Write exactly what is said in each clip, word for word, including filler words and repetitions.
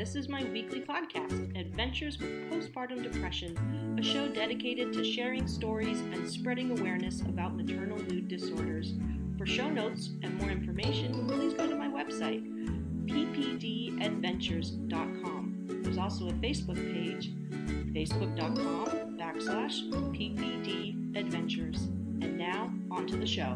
This is my weekly podcast, Adventures with Postpartum Depression, a show dedicated to sharing stories and spreading awareness about maternal mood disorders. For show notes and more information, please go to my website, p p d adventures dot com. There's also a Facebook page, facebook.com backslash ppdadventures. And now, on to the show.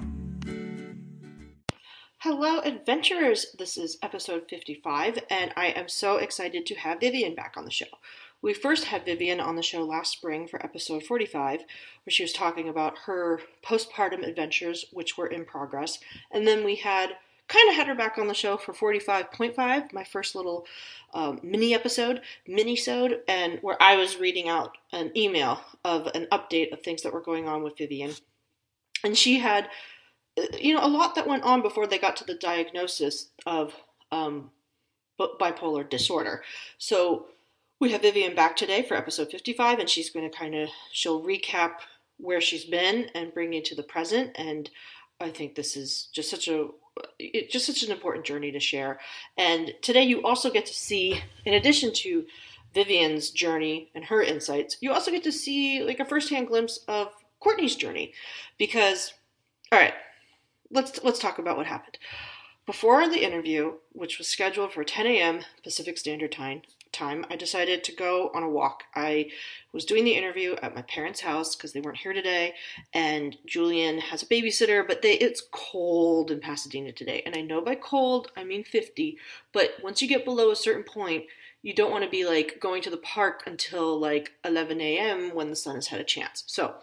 Hello, adventurers! This is episode fifty-five, and I am so excited to have Vivian back on the show. We first had Vivian on the show last spring for episode forty-five, where she was talking about her postpartum adventures, which were in progress, and then we had kind of had her back on the show for forty-five point five, my first little um, mini episode, mini-sode, and where I was reading out an email of an update of things that were going on with Vivian. And she had, you know, a lot that went on before they got to the diagnosis of um, bipolar disorder. So we have Vivian back today for episode fifty-five, and she's going to kind of, she'll recap where she's been and bring you to the present. And I think this is just such a It's just such an important journey to share. And today you also get to see, in addition to Vivian's journey and her insights, you also get to see like a firsthand glimpse of Courtney's journey. Because, all right, let's let's talk about what happened. Before the interview, which was scheduled for ten a.m. Pacific Standard Time, time, I decided to go on a walk. I was doing the interview at my parents' house because they weren't here today, and Julian has a babysitter, but they it's cold in Pasadena today. And I know by cold, I mean fifty, but once you get below a certain point, you don't want to be like going to the park until like eleven a.m. when the sun has had a chance. So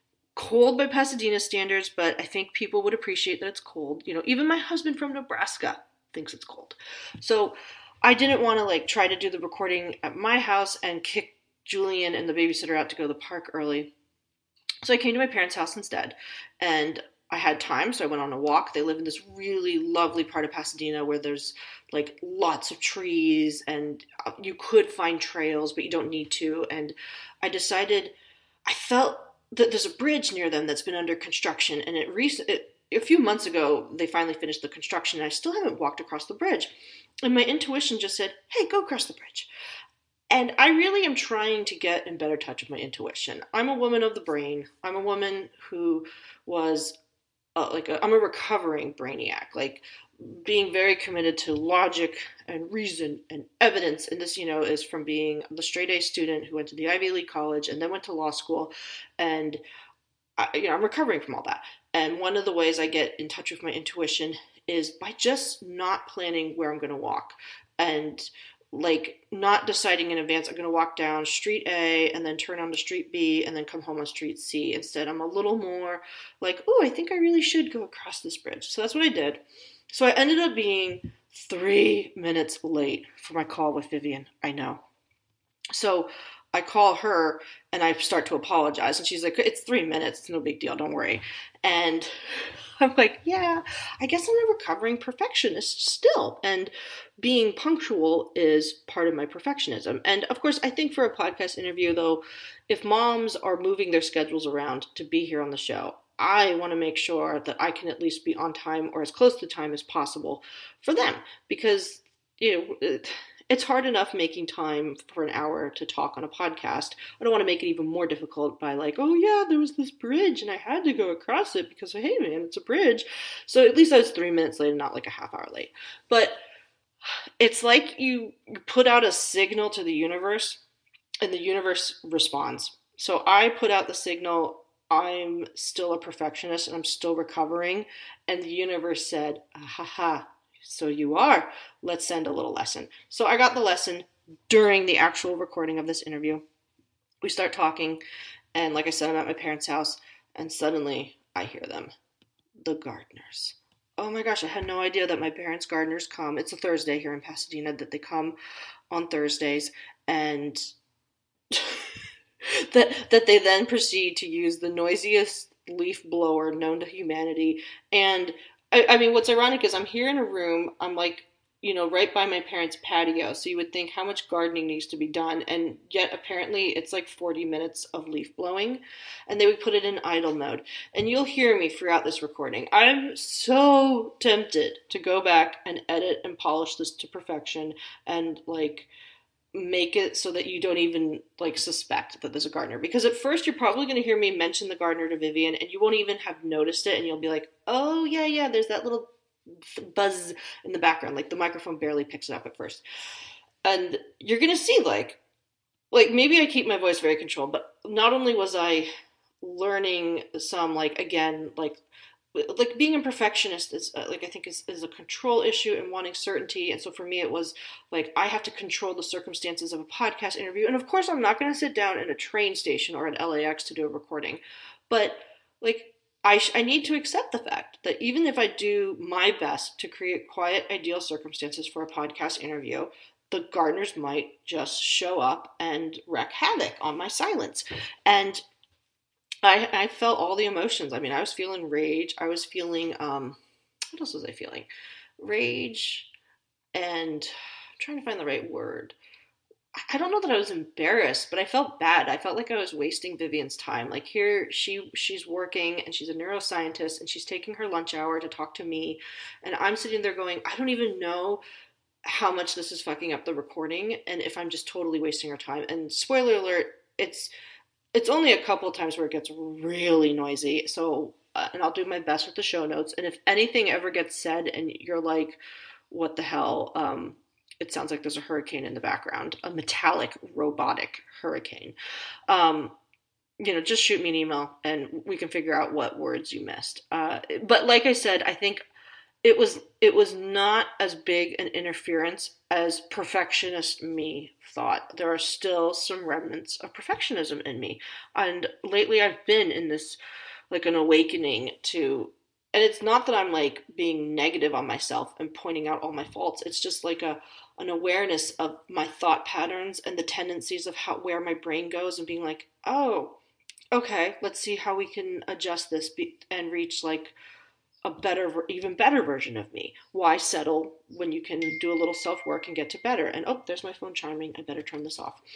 cold by Pasadena standards, but I think people would appreciate that it's cold. You know, even my husband from Nebraska thinks it's cold. So I didn't want to like try to do the recording at my house and kick Julian and the babysitter out to go to the park early. So I came to my parents' house instead, and I had time, so I went on a walk. They live in this really lovely part of Pasadena where there's like lots of trees, and you could find trails, but you don't need to. And I decided, I felt that there's a bridge near them that's been under construction, and it, rec- it a few months ago they finally finished the construction, and I still haven't walked across the bridge. And my intuition just said, hey, go across the bridge. And I really am trying to get in better touch with my intuition. I'm a woman of the brain. I'm a woman who was uh, like, a, I'm a recovering brainiac, like being very committed to logic and reason and evidence. And this, you know, is from being the straight A student who went to the Ivy League college and then went to law school. And, I, you know, I'm recovering from all that. And one of the ways I get in touch with my intuition is by just not planning where I'm going to walk, and like not deciding in advance I'm going to walk down street A and then turn onto street B and then come home on street C. Instead, I'm a little more like, oh, I think I really should go across this bridge. So that's what I did. So I ended up being three minutes late for my call with Vivian. I know. So I call her and I start to apologize, and she's like, it's three minutes. It's no big deal. Don't worry. And I'm like, yeah, I guess I'm a recovering perfectionist still. And being punctual is part of my perfectionism. And of course, I think for a podcast interview, though, if moms are moving their schedules around to be here on the show, I want to make sure that I can at least be on time or as close to time as possible for them. Because, you know, it, it's hard enough making time for an hour to talk on a podcast. I don't want to make it even more difficult by like, oh yeah, there was this bridge and I had to go across it because, hey man, it's a bridge. So at least I was three minutes late and not like a half hour late. But it's like you put out a signal to the universe and the universe responds. So I put out the signal, I'm still a perfectionist and I'm still recovering. And the universe said, ah, ha ha. So you are. Let's send a little lesson. So I got the lesson during the actual recording of this interview. We start talking, and like I said, I'm at my parents' house, and suddenly I hear them. The gardeners. Oh my gosh, I had no idea that my parents' gardeners come. It's a Thursday here in Pasadena that they come on Thursdays, and that that they then proceed to use the noisiest leaf blower known to humanity. And I, I mean, what's ironic is I'm here in a room, I'm like, you know, right by my parents' patio, so you would think how much gardening needs to be done, and yet apparently it's like forty minutes of leaf blowing, and they would put it in idle mode. And you'll hear me throughout this recording. I'm so tempted to go back and edit and polish this to perfection and like make it so that you don't even like suspect that there's a gardener, because at first you're probably going to hear me mention the gardener to Vivian and you won't even have noticed it, and you'll be like, oh yeah, yeah, there's that little buzz in the background, like the microphone barely picks it up at first. And you're going to see like like maybe I keep my voice very controlled, but not only was I learning some, like, again, like like being a perfectionist is uh, like I think is, is a control issue and wanting certainty. And so for me it was like I have to control the circumstances of a podcast interview, and of course I'm not going to sit down in a train station or at L A X to do a recording, but like I, sh- I need to accept the fact that even if I do my best to create quiet ideal circumstances for a podcast interview, the gardeners might just show up and wreak havoc on my silence. And I I felt all the emotions. I mean, I was feeling rage. I was feeling um what else was I feeling? Rage and I'm trying to find the right word. I don't know that I was embarrassed, but I felt bad. I felt like I was wasting Vivian's time. Like here she she's working and she's a neuroscientist and she's taking her lunch hour to talk to me, and I'm sitting there going, I don't even know how much this is fucking up the recording and if I'm just totally wasting her time. And spoiler alert, it's it's only a couple of times where it gets really noisy. So, uh, and I'll do my best with the show notes. And if anything ever gets said and you're like, what the hell? Um, it sounds like there's a hurricane in the background, a metallic, robotic hurricane. Um, you know, just shoot me an email and we can figure out what words you missed. Uh, but like I said, I think it was it was not as big an interference as perfectionist me thought. There are still some remnants of perfectionism in me, and lately I've been in this like an awakening to. And it's not that I'm like being negative on myself and pointing out all my faults. It's just like a an awareness of my thought patterns and the tendencies of how where my brain goes, and being like, oh, okay, let's see how we can adjust this be- and reach like a better, even better version of me. Why settle when you can do a little self work and get to better? And oh, there's my phone chiming. I better turn this off.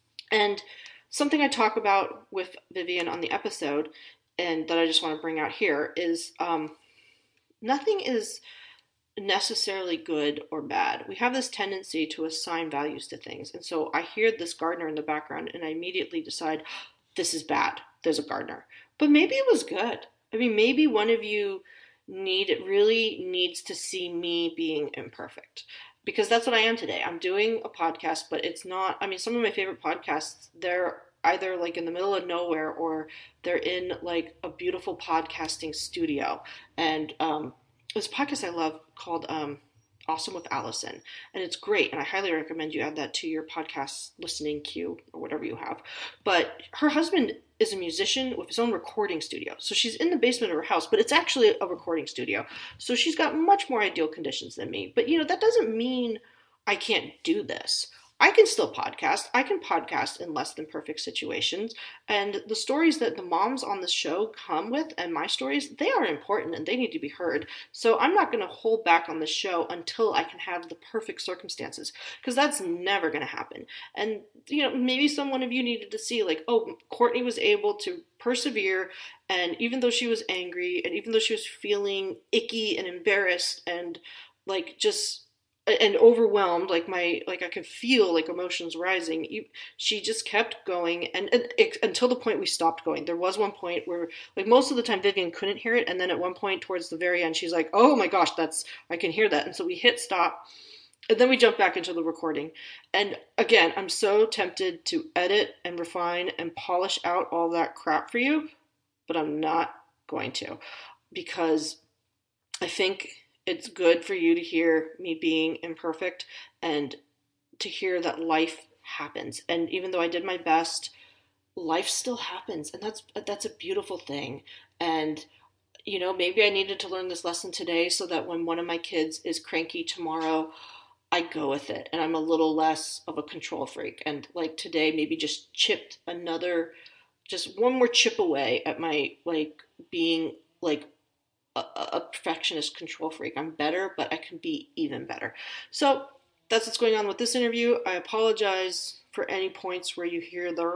And something I talk about with Vivian on the episode, and that I just want to bring out here, is um, nothing is necessarily good or bad. We have this tendency to assign values to things. And so I hear this gardener in the background and I immediately decide, this is bad. There's a gardener. But maybe it was good. I mean, maybe one of you need it really needs to see me being imperfect, because that's what I am today. I'm doing a podcast, but it's not, I mean, some of my favorite podcasts, they're either like in the middle of nowhere or they're in like a beautiful podcasting studio. And um, this podcast I love called um, Awesome with Allison, and it's great. And I highly recommend you add that to your podcast listening queue or whatever you have. But her husband is a musician with his own recording studio. So she's in the basement of her house, but it's actually a recording studio. So she's got much more ideal conditions than me. But you know, that doesn't mean I can't do this. I can still podcast. I can podcast in less than perfect situations. And the stories that the moms on the show come with and my stories, they are important and they need to be heard. So I'm not going to hold back on the show until I can have the perfect circumstances, because that's never going to happen. And, you know, maybe some one of you needed to see like, oh, Courtney was able to persevere. And even though she was angry and even though she was feeling icky and embarrassed and like just and overwhelmed, like my like I could feel like emotions rising, she just kept going. And, and it, until the point we stopped going. There was one point where like most of the time Vivian couldn't hear it, and then at one point towards the very end she's like, oh my gosh, that's I can hear that. And so we hit stop, and then we jump back into the recording. And again, I'm so tempted to edit and refine and polish out all that crap for you, but I'm not going to, because I think it's good for you to hear me being imperfect and to hear that life happens. And even though I did my best, life still happens, and that's that's a beautiful thing. And you know, maybe I needed to learn this lesson today so that when one of my kids is cranky tomorrow, I go with it and I'm a little less of a control freak. And like today, maybe just chipped another, just one more chip away at my like being like a, a perfectionist control freak. I'm better, but I can be even better. So that's what's going on with this interview. I apologize for any points where you hear the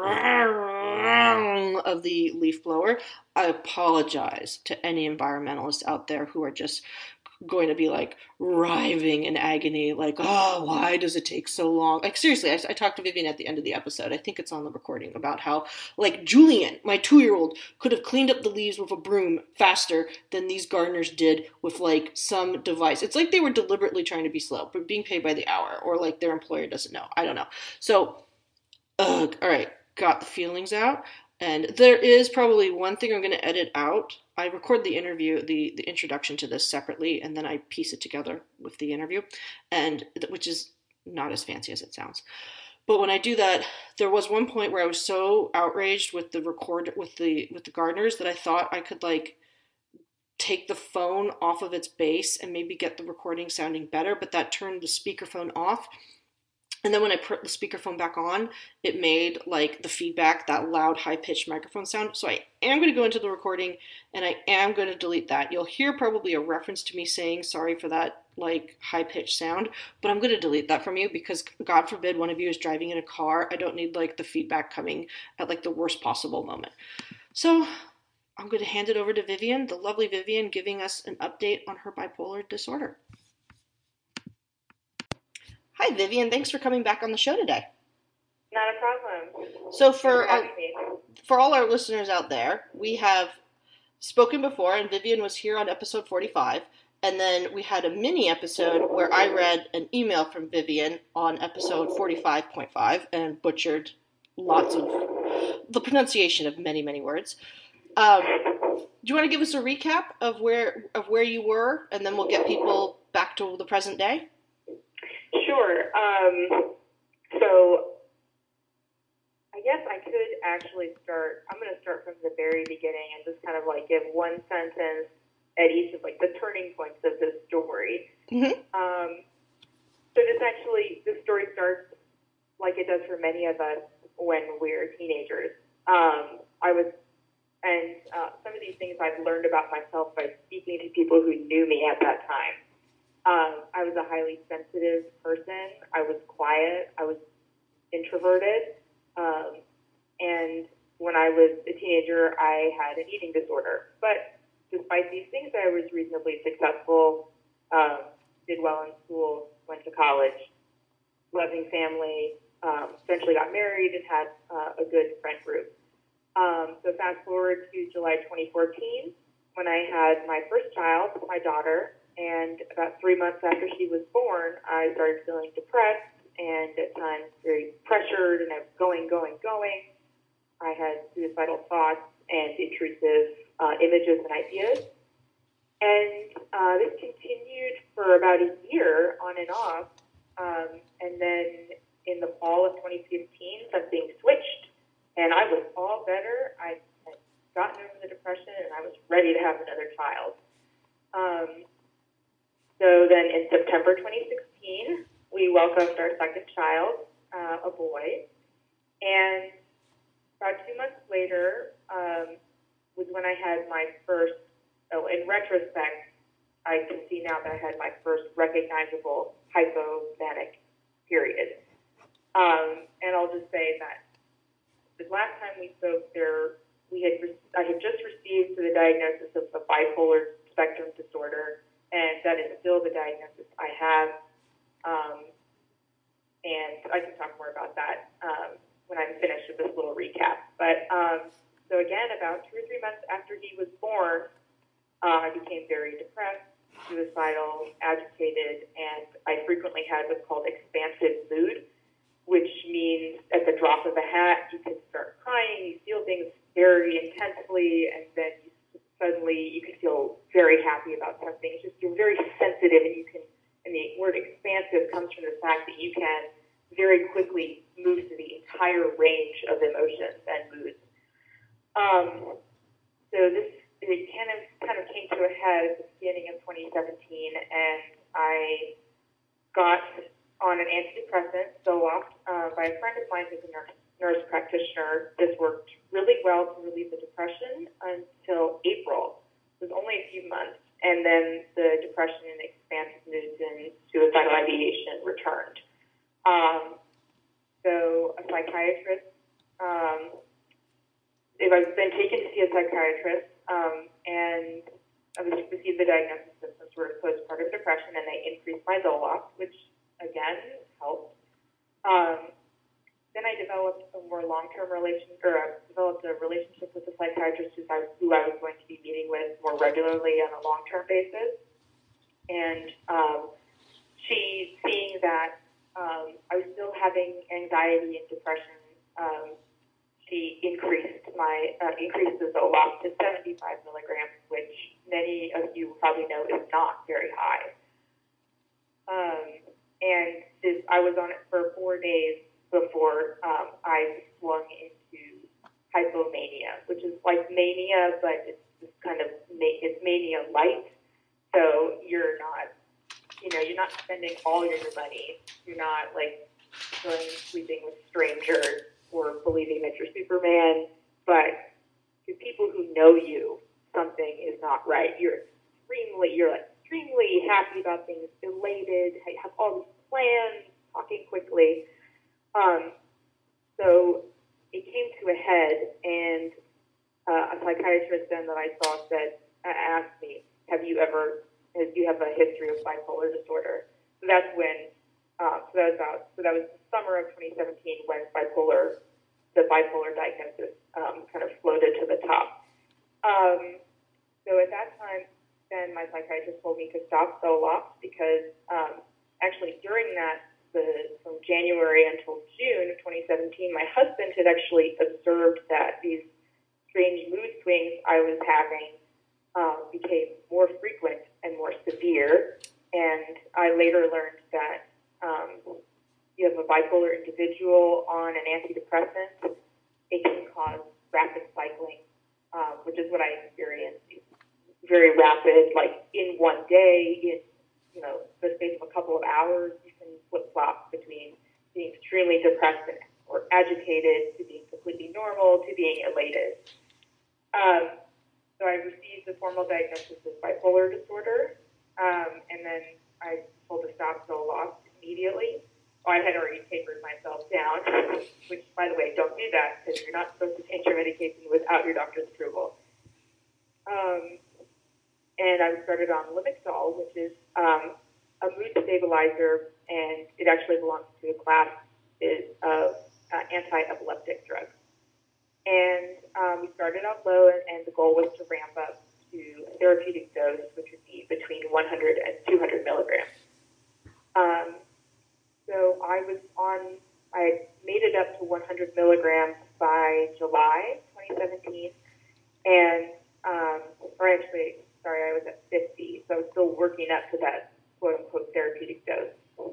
of the leaf blower. I apologize to any environmentalists out there who are just going to be like writhing in agony, like, oh, why does it take so long? Like, seriously, I, I talked to Vivian at the end of the episode, I think it's on the recording, about how, like, Julian, my two-year-old, could have cleaned up the leaves with a broom faster than these gardeners did with, like, some device. It's like they were deliberately trying to be slow, but being paid by the hour, or, like, their employer doesn't know. I don't know. So, ugh, all right, got the feelings out. And there is probably one thing I'm going to edit out. I record the interview, the, the introduction to this separately, and then I piece it together with the interview, and which is not as fancy as it sounds. But when I do that, there was one point where I was so outraged with the record with the with the gardeners that I thought I could like take the phone off of its base and maybe get the recording sounding better, but that turned the speakerphone off. And then when I put the speakerphone back on, it made like the feedback, that loud, high-pitched microphone sound. So I am going to go into the recording and I am going to delete that. You'll hear probably a reference to me saying sorry for that like high-pitched sound, but I'm going to delete that from you because God forbid one of you is driving in a car. I don't need like the feedback coming at like the worst possible moment. So I'm going to hand it over to Vivian, the lovely Vivian, giving us an update on her bipolar disorder. Hi, Vivian. Thanks for coming back on the show today. Not a problem. So for our, for all our listeners out there, we have spoken before, and Vivian was here on episode forty-five, and then we had a mini episode where I read an email from Vivian on episode forty-five point five and butchered lots of the pronunciation of many, many words. Um, do you want to give us a recap of where of where you were, and then we'll get people back to the present day? Sure. Um, so I guess I could actually start, I'm going to start from the very beginning and just kind of like give one sentence at each of like the turning points of this story. Mm-hmm. Um, so this actually, this story starts like it does for many of us when we're teenagers. Um, I was, and uh, some of these things I've learned about myself by speaking to people who knew me at that time. Um, I was a highly sensitive person. I was quiet. I was introverted. Um, and when I was a teenager, I had an eating disorder. But despite these things, I was reasonably successful, um, did well in school, went to college, loving family, um, eventually got married and had uh, a good friend group. Um, so fast forward to July twenty fourteen, when I had my first child, my daughter. And about three months after she was born, I started feeling depressed and at times very pressured, and I was going, going, going. I had suicidal thoughts and intrusive uh, images and ideas. And uh, this continued for about a year on and off. Um, and then in the fall of twenty fifteen, something switched, and I was all better. I had gotten over the depression, and I was ready to have another child. Um, So then in September twenty sixteen, we welcomed our second child, uh, a boy. And about two months later um, was when I had my first, oh, in retrospect, I can see now that I had my first recognizable hypomanic period. Um, and I'll just say that the last time we spoke there, we had re- I had just received the diagnosis of a bipolar spectrum disorder, and that is still the diagnosis I have. Um, and I can talk more about that um, when I'm finished with this little recap. But um, so again, about two or three months after he was born, uh, I became very depressed, suicidal, agitated, and I frequently had what's called expansive mood, which means at the drop of a hat, you can start crying, you feel things very intensely, and then you suddenly you can feel very happy about something. It's just you're very sensitive, and you can, and the word expansive comes from the fact that you can very quickly move through the entire range of emotions and moods. Um, so this it kind of kind of came to a head at the beginning of twenty seventeen, and I got on an antidepressant, Zoloft, uh, by a friend of mine who's a nurse, nurse practitioner. This worked really well to relieve the depression until April. It was only a few months, and then the depression and expansive moods and suicidal ideation returned. Um, so a psychiatrist, um, if I've been taken to see a psychiatrist, um, and I was received the diagnosis of some sort of postpartum depression, and they increased my Zoloft, which again helped. Um, then I developed a more long-term relation, or I developed a relationship with a psychiatrist who I, who I was going to be meeting with more regularly on a long-term basis. And um, she, seeing that um, I was still having anxiety and depression, um, she increased my uh, increased the Zoloft to seventy-five milligrams, which many of you probably know is not very high. Um, and this, I was on it for four days before um, I swung into hypomania, which is like mania, but it's just kind of it's mania light. So you're not, you know, you're not spending all your money. You're not like going sleeping with strangers or believing that you're Superman. But to people who know you, something is not right. You're extremely, you're like extremely happy about things, elated, have all these plans, talking quickly. Um, so it came to a head, and uh, a psychiatrist then that I saw said, uh, asked me, have you ever, do you have a history of bipolar disorder? So that's when, uh, so that was about, so that was the summer of twenty seventeen when bipolar, the bipolar diagnosis um, kind of floated to the top. Um, so at that time, then my psychiatrist told me to stop Zoloft because um, actually during that, the, from January until June of twenty seventeen, my husband had actually observed that these strange mood swings I was having um, became more frequent and more severe. And I later learned that um, you have a bipolar individual on an antidepressant, it can cause rapid cycling, um, which is what I experienced. Very rapid, like in one day, in you know the space of a couple of hours, you can flip flop between being extremely depressed and, or agitated to being completely normal to being elated. Um, so I received the formal diagnosis of bipolar disorder, um, and then I was told to stop Zoloft immediately. Oh, I had already tapered myself down, which, by the way, don't do that because you're not supposed to take your medication without your doctor's approval. Um, and I started on Lamictal, which is um, a mood stabilizer, and it actually belongs to a class is of uh, anti-epileptic drugs. And um, we started out low, and, and the goal was to ramp up to a therapeutic dose, which would be between one hundred and two hundred milligrams. Um, so I was on, I made it up to one hundred milligrams by July twenty seventeen, and, um, or actually, sorry, I was at fifty, so I was still working up to that quote-unquote therapeutic dose.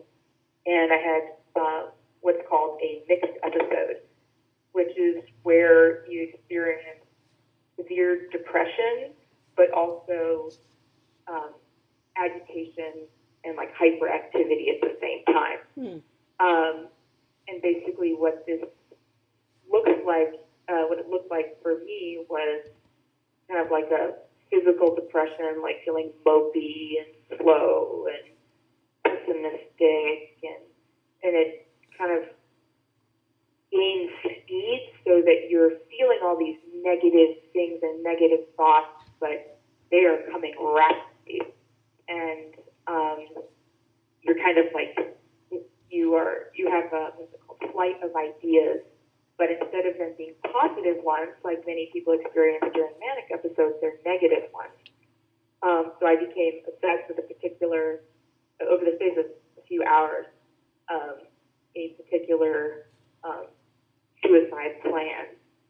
And I had uh, what's called a mixed episode, which is where you experience severe depression, but also um, agitation and like hyperactivity at the same time. Hmm. Um, and basically what this looks like, uh, what it looked like for me was kind of like a physical depression, like feeling mopey and slow and pessimistic, and, and it kind of gains speed so that you're feeling all these negative things and negative thoughts, but they are coming rapidly. And um, you're kind of like, you are, you have a what's it called, flight of ideas, but instead of them being positive ones, like many people experience during manic episodes, they're negative ones. Um, so I became obsessed with a particular, over the space of a few hours, um, a particular um, suicide plan.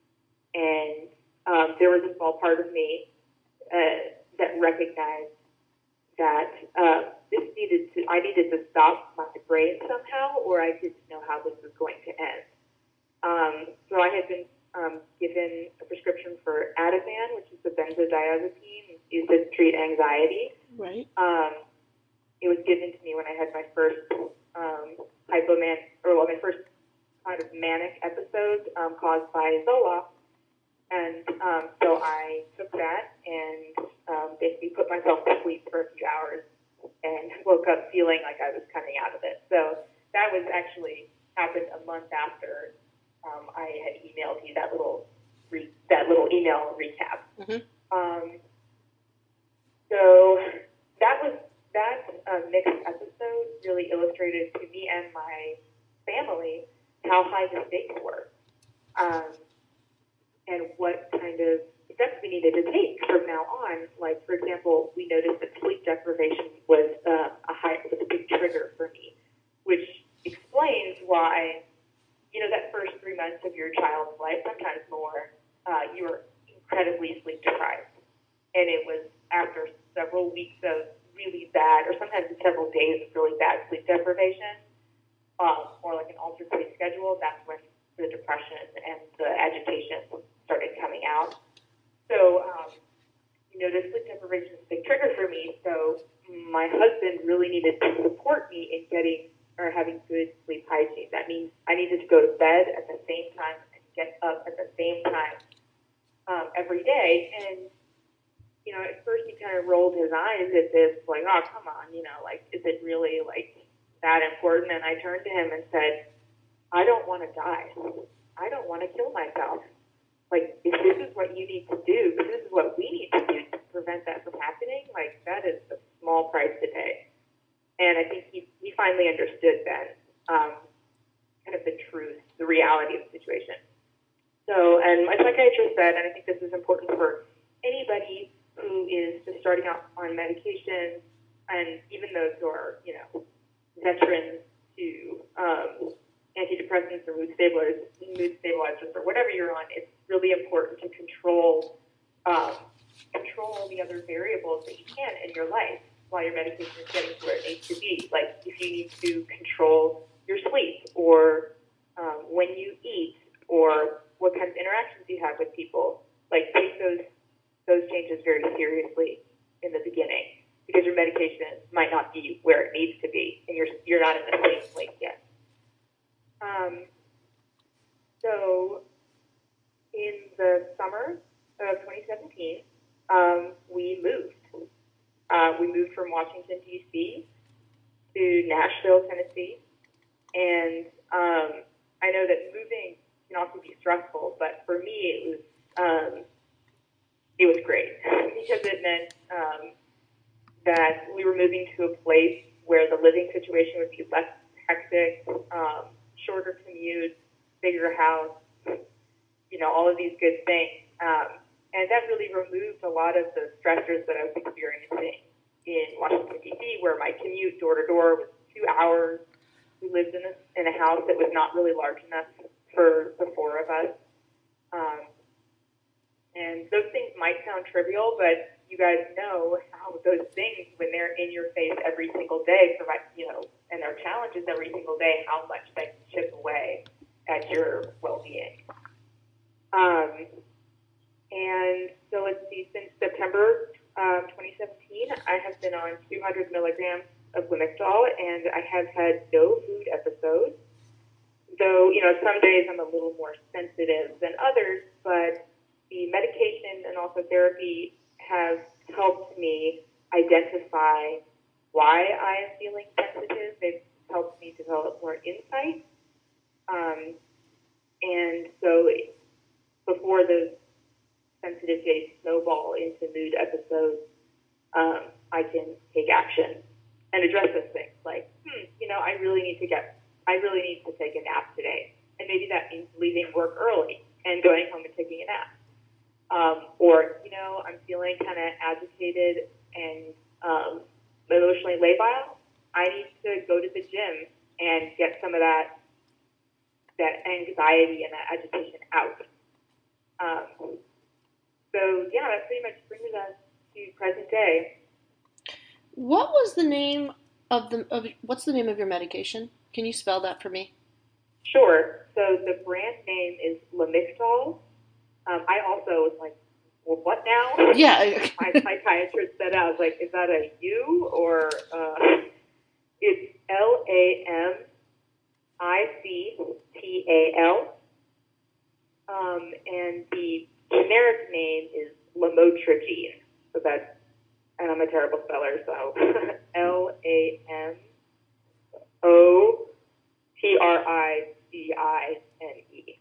And um, there was a small part of me uh, that recognized that uh, this needed to, I needed to stop my brain somehow, or I didn't know how this was going to end. Um, so I had been um, given a prescription for Ativan, which is the benzodiazepine used to treat anxiety. Right. Um, it was given to me when I had my first um, hypoman, or well, my first kind of manic episode um, caused by Zoloft. And um, so I took that and um, basically put myself to sleep for a few hours and woke up feeling like I was coming out of it. So that was actually happened a month after um, I had emailed you that little re- that little email recap. Mm-hmm. Um, so that was uh, mixed episode really illustrated to me and my family how high the stakes were, um, and what kind of steps we needed to take from now on. Like, for example, we noticed that sleep deprivation was uh, a high, was a big trigger for me, which explains why, you know, that first three months of your child's life, sometimes more, uh, you were incredibly sleep deprived. And it was after several weeks of really bad, or sometimes several days of really bad sleep deprivation, um, or like an altered sleep schedule, that's when the depression and the agitation started coming out. So, um, you know, the sleep deprivation is a big trigger for me. So my husband really needed to support me in getting or having good sleep hygiene. That means I needed to go to bed at the same time and get up at the same time um, every day. And, you know, at first he kind of rolled his eyes at this, like, oh, come on, you know, like, is it really, like, that important? And I turned to him and said, I don't want to die. I don't want to kill myself. Like, if this is what you need to do, if this is what we need to do to prevent that from happening, like, that is a small price to pay. And I think he, he finally understood then, um, kind of the truth, the reality of the situation. So, and my psychiatrist said, and I think this is important for anybody who is just starting out on medication, and even those who are, you know, veterans to um, antidepressants or mood stabilizers, mood stabilizers, or whatever you're on, it's really important to control um, control the other variables that you can in your life while your medication is getting to where it needs to be. Like if you need to control your sleep, or um, when you eat, or what kind of interactions you have with people, like take those those changes very seriously in the beginning, because your medication might not be where it needs to be, and you're you're not in the same place yet. Um, so in the summer of twenty seventeen, um, we moved. Uh, we moved from Washington, D C to Nashville, Tennessee. And um, I know that moving can also be stressful, but for me it was um, it was great because it meant um, that we were moving to a place where the living situation would be less hectic, um, shorter commute, bigger house, you know, all of these good things. Um, and that really removed a lot of the stressors that I was experiencing in Washington, D C, where my commute door to door was two hours. We lived in a, in a house that was not really large enough for the four of us. Um, and those things might sound trivial, but you guys know how those things, when they're in your face every single day, provide, you know, and there are challenges every single day, how much they chip away at your well-being. Um, and so let's see, since September um, twenty seventeen, I have been on two hundred milligrams of Lamictal, and I have had no mood episodes. Though, you know, some days I'm a little more sensitive than others, but the medication and also therapy have helped me identify why I am feeling sensitive. They've helped me develop more insight. Um, and so before those sensitive days snowball into mood episodes, um, I can take action and address those things. Like, hmm, you know, I really need to get, I really need to take a nap today. And maybe that means leaving work early and going home and taking a nap. Um, or, you know, I'm feeling kind of agitated and um, emotionally labile. I need to go to the gym and get some of that that anxiety and that agitation out. Um, so, yeah, that pretty much brings us to present day. What was the name of the, of, what's the name of your medication? Can you spell that for me? Sure. So the brand name is Lamictal. Um, I also was like, well, what now? Yeah. My psychiatrist said, I was like, is that a U or uh, it's L A M I C T A L. Um, and the generic name is lamotrigine. So that's, and I'm a terrible speller, so L A M O T R I C I N E.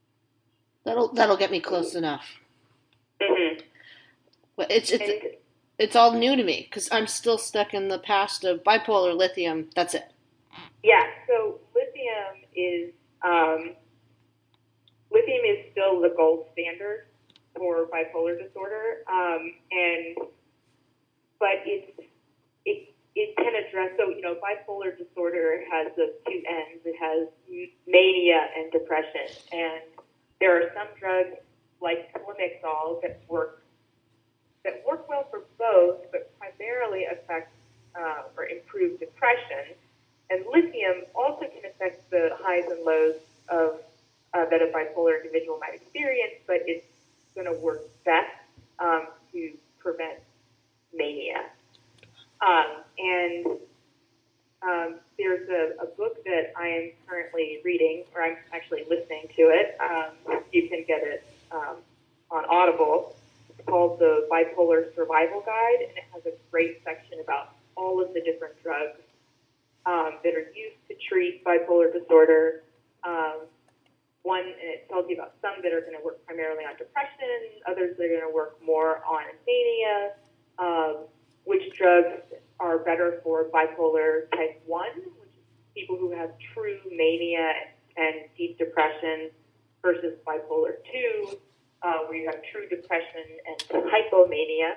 That'll that'll get me close enough. Mm-hmm. But it's it's and, It's all new to me because I'm still stuck in the past of bipolar lithium. That's it. Yeah, so lithium is um, lithium is still the gold standard for bipolar disorder, um, and but it's it it can address. So you know, bipolar disorder has the two ends. It has mania and depression, and there are some drugs like Lamictal that work that work well for both, but primarily affect uh, or improve depression. And lithium also can affect the highs and lows of uh, that a bipolar individual might experience, but it's going to work best um, to prevent mania. Um, and um, there's a, a book that I am currently reading, or I'm actually listening to it. Um, you can get it um, on Audible. It's called the Bipolar Survival Guide, and it has a great section about all of the different drugs um, that are used to treat bipolar disorder. Um, one, and it tells you about some that are going to work primarily on depression, others that are going to work more on mania, um, which drugs are better for bipolar type one, which is people who have true mania and deep depression, versus bipolar two, uh, where you have true depression and hypomania.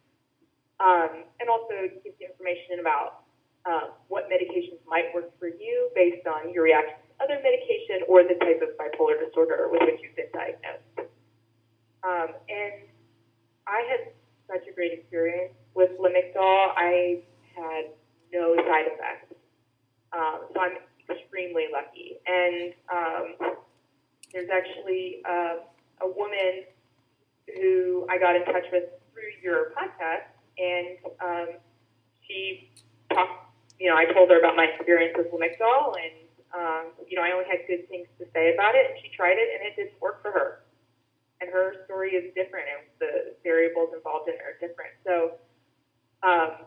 Um, and also gives you information about uh, what medications might work for you based on your reaction to other medication or the type of bipolar disorder with which you've been diagnosed. Um, and I had such a great experience with Lamictal. I had no side effects. Um, so I'm extremely lucky. And um, there's actually uh, a woman who I got in touch with through your podcast, and um, she talked, you know, I told her about my experience with Lamictal, and, um, you know, I only had good things to say about it, and she tried it, and it didn't work for her. And her story is different, and the variables involved in it are different. So um,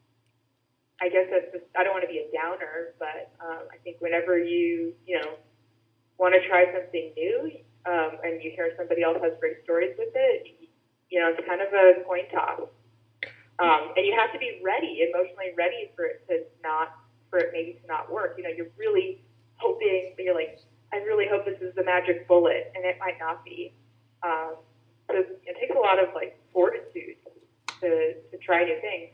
I guess that's just, I don't want to be a downer, but um, I think whenever you, you know, want to try something new, um, and you hear somebody else has great stories with it, you know, it's kind of a coin toss. Um, and you have to be ready, emotionally ready for it to not, for it maybe to not work. You know, you're really hoping, you're like, I really hope this is the magic bullet, and it might not be. Um, so it takes a lot of like fortitude to, to try new things.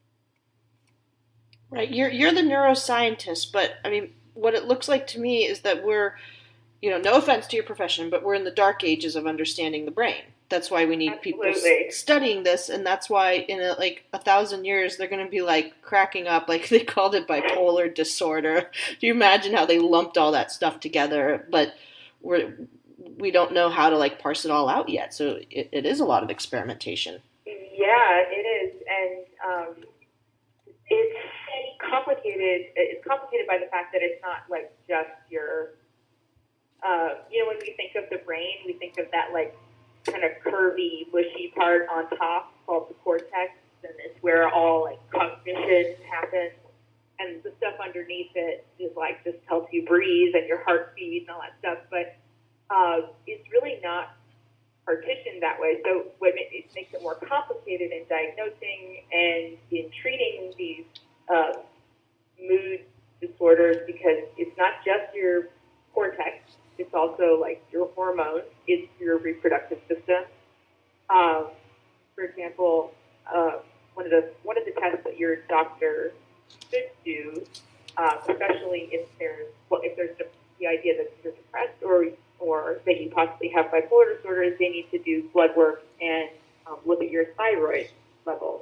Right. You're you're the neuroscientist, but I mean, what it looks like to me is that we're, you know, no offense to your profession, but we're in the dark ages of understanding the brain. That's why we need Absolutely. people studying this, and that's why in a, like a thousand years they're going to be like cracking up, like they called it bipolar disorder. Do you imagine how they lumped all that stuff together? But we're we don't know how to like parse it all out yet, so it, it is a lot of experimentation. Yeah, it is, and um, it's complicated. It's complicated by the fact that it's not like just your. Uh, you know, when we think of the brain, we think of that like kind of curvy, mushy part on top called the cortex, and it's where all like cognition happens. And the stuff underneath it is like just helps you breathe and your heart beat and all that stuff. But uh, it's really not partitioned that way. So what it makes it more complicated in diagnosing and in treating these uh, mood disorders, because it's not just your cortex. It's also like your hormones. It's your reproductive system. Um, for example, uh, one of the one of the tests that your doctor should do, uh, especially if there's well, if there's the, the idea that you're depressed or or that you possibly have bipolar disorder, is they need to do blood work and um, look at your thyroid levels.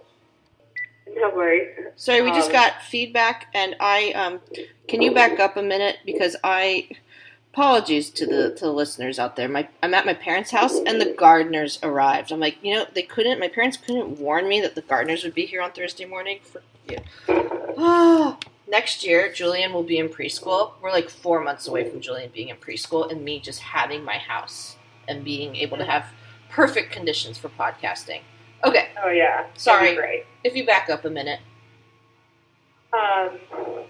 No worries. Sorry, we just Um, got feedback, and I um, can you back up a minute because I. Apologies to the to the listeners out there. My I'm at my parents' house and the gardeners arrived. I'm like, you know, they couldn't. My parents couldn't warn me that the gardeners would be here on Thursday morning. For you. Oh, next year, Julian will be in preschool. We're like four months away from Julian being in preschool, and me just having my house and being able to have perfect conditions for podcasting. Okay. Oh yeah. Sorry. Great. If you back up a minute. Um.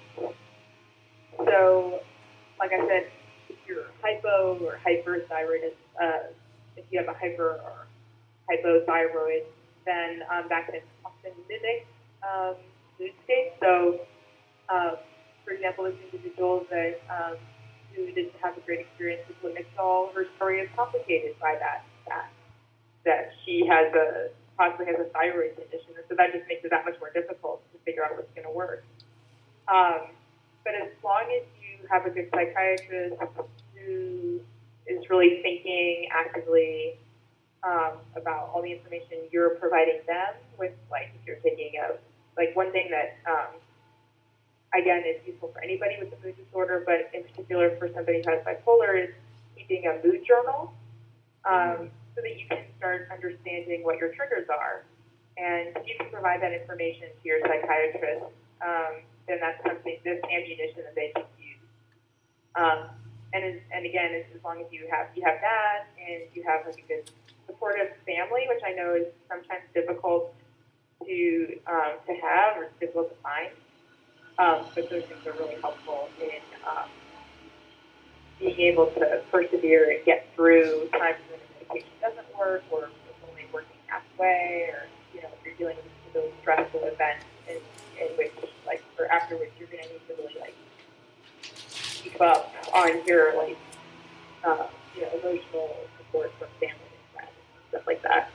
So, like I said, you're hypo or hyperthyroid, uh, if you have a hyper or hypothyroid, then um, that can often and mimic um, mood states. So, um, for example, this individual that um, who didn't have a great experience with Lamictal, her story is complicated by that fact that she has a possibly has a thyroid condition, and so that just makes it that much more difficult to figure out what's going to work. Um, but as long as you have a good psychiatrist who is really thinking actively um, about all the information you're providing them with, like if you're taking a, like one thing that, um, again, is useful for anybody with a mood disorder, but in particular for somebody who has bipolar, is keeping a mood journal um, so that you can start understanding what your triggers are. And if you can provide that information to your psychiatrist, um, then that's something, this ammunition that they can use. Um, and and again, as, as long as you have you have that and you have like a good supportive family, which I know is sometimes difficult to um, to have or difficult to find, um, but those things are really helpful in um, being able to persevere and get through times when the medication doesn't work or it's only working halfway, or you know if you're dealing with those stressful events in, in which like or after which you're going to need to really like keep up on your like uh, you know emotional support from family and friends and stuff like that.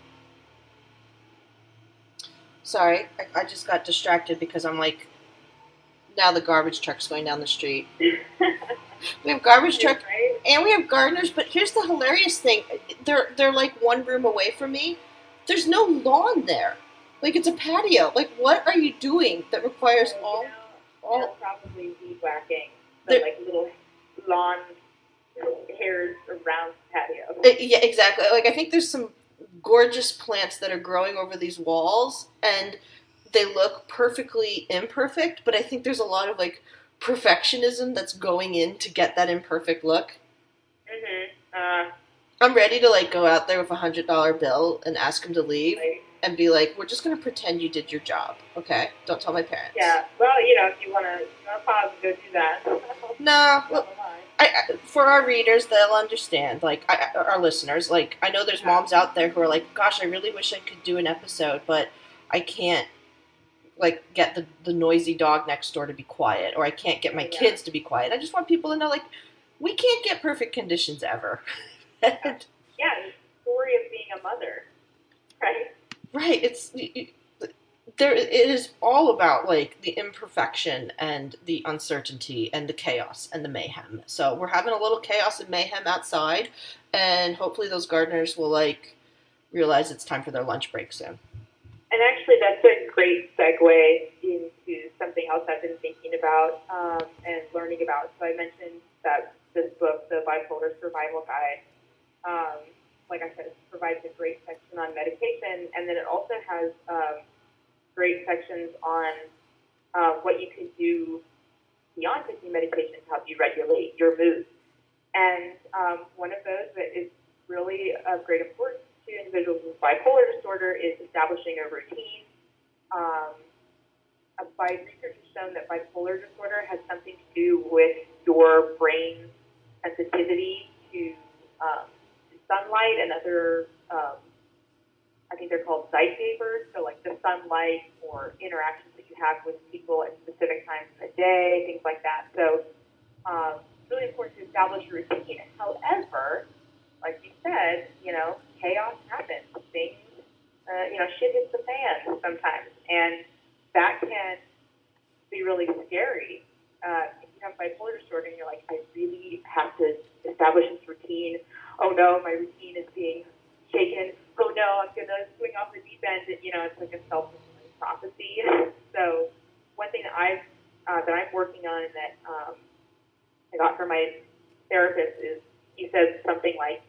Sorry, I, I just got distracted because I'm like, now the garbage truck's going down the street. We have garbage truck Right? and we have gardeners, but here's the hilarious thing. They're they're like one room away from me. There's no lawn there. Like it's a patio. Like what are you doing that requires So, all you know, all they're probably weed whacking the They're- like little lawn hairs around the patio. Uh, yeah, exactly. Like I think there's some gorgeous plants that are growing over these walls and they look perfectly imperfect, but I think there's a lot of like perfectionism that's going in to get that imperfect look. Mhm. Uh, I'm ready to like go out there with a hundred dollar bill and ask him to leave like, and be like, "We're just gonna pretend you did your job, okay? Don't tell my parents." yeah. Well, you know, if you wanna, you wanna pause and go do that. No, Well, well, I, I, for our readers, they'll understand. Like I, our listeners, like I know there's moms out there who are like, "Gosh, I really wish I could do an episode, but I can't." Like get the, the noisy dog next door to be quiet, or I can't get my Oh, yeah. kids to be quiet. I just want people to know, like, we can't get perfect conditions ever. And, Yeah, the story of being a mother, right? right? It's there. It is all about like the imperfection and the uncertainty and the chaos and the mayhem. So we're having a little chaos and mayhem outside, and hopefully those gardeners will like realize it's time for their lunch break soon. And actually, that's a great segue into something else I've been thinking about um, and learning about. So I mentioned that this book, The Bipolar Survival Guide, um, like I said, it provides a great section on medication, and then it also has um, great sections on uh, what you can do beyond taking medication to help you regulate your mood. And um, one of those that is really of great importance to individuals with bipolar disorder is establishing a routine. Um, by research has shown that bipolar disorder has something to do with your brain's sensitivity to, um, to sunlight and other, um, I think they're called zeitgebers, so like the sunlight or interactions that you have with people at specific times in the day, things like that. So um, it's really important to establish a routine. However, like you said, you know, chaos happens. Things, uh, you know, shit hits the fan sometimes, and that can be really scary. Uh, if you have bipolar disorder and you're like, I really have to establish this routine. Oh no, my routine is being shaken. Oh no, I'm gonna swing off the deep end. You know, it's like a self-fulfilling prophecy. So one thing that I've uh, that I'm working on and that um, I got from my therapist is he says something like,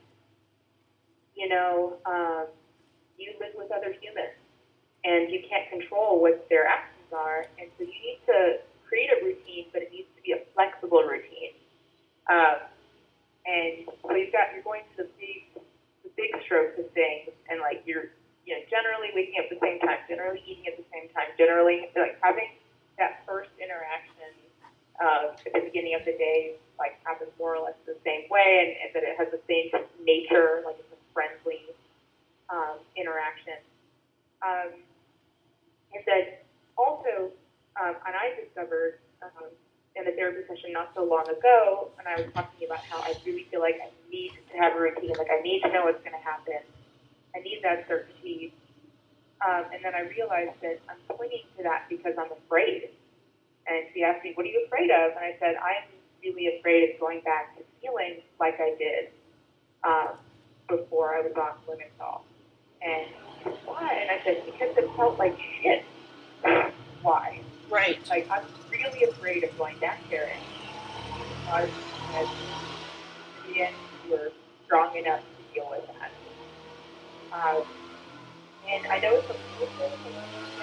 you know, um, you live with other humans and you can't control what their actions are, and so you need to create a routine, but it needs to be a flexible routine. Um, and so you've got you're going to the big the big strokes of things, and like you're you know generally waking up at the same time, generally eating at the same time, generally like having that first interaction uh, at the beginning of the day like happens more or less the same way, and, and that it has the same nature, like it's a friendly um, interaction. Um, And then also, um, and I discovered um, in a therapy session not so long ago, and I was talking about how I really feel like I need to have a routine, like I need to know what's going to happen. I need that certainty. Um, and then I realized that I'm clinging to that because I'm afraid. And she asked me, what are you afraid of? And I said, I'm really afraid of going back to feeling like I did um, before I was on Blumenthal. And why? And I said, because it felt like shit. Why? Right. Like, I'm really afraid of going back there. And because as Vivian, you were strong enough to deal with that. Um, and I know it's a little bit of a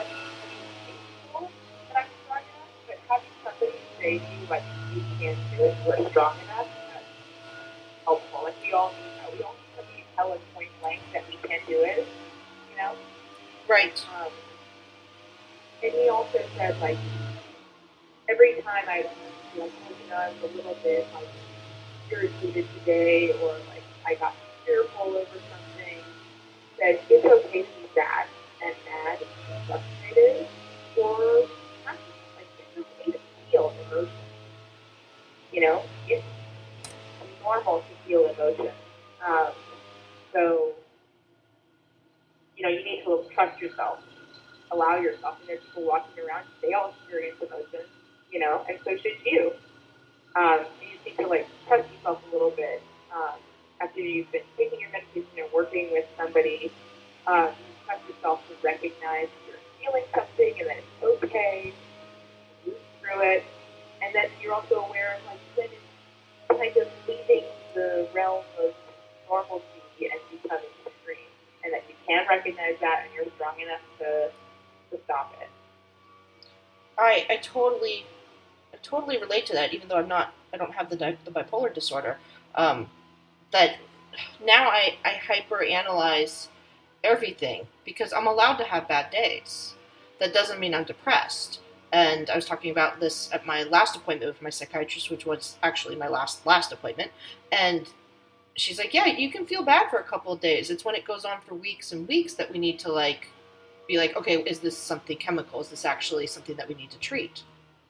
painful that I'm strong enough, but having somebody say to you, like, you can't do it, you are strong enough, that's helpful. Like, we all need that. We all need somebody to tell us point blank that we can't do it, you know? Right. Um, and he also said, like, every time I, you know, you know, I was a little bit, like, irritated today, or, like, I got fearful over something, that it's okay to be sad and mad and frustrated, or happy. Like, it's okay to feel emotion. You know, it's normal to feel emotion. Um, so, you know, you need to trust yourself, allow yourself. And there's people walking around, they all experience emotions, you know, and so should you. Um, you just need to, like, trust yourself a little bit. Um, after you've been taking your medication and working with somebody, um, you trust yourself to recognize you're feeling something and that it's okay, move through it. And then you're also aware of, like, when it's kind of leaving the realm of normalcy and becoming extreme, and that you can recognize that and you're strong enough to, to stop it. I I totally I totally relate to that, even though I'm not I don't have the the bipolar disorder. Um, that now I I hyper analyze everything because I'm allowed to have bad days. That doesn't mean I'm depressed. And I was talking about this at my last appointment with my psychiatrist, which was actually my last last appointment. And she's like, "Yeah, you can feel bad for a couple of days. It's when it goes on for weeks and weeks that we need to like be like, okay, is this something chemical? Is this actually something that we need to treat?"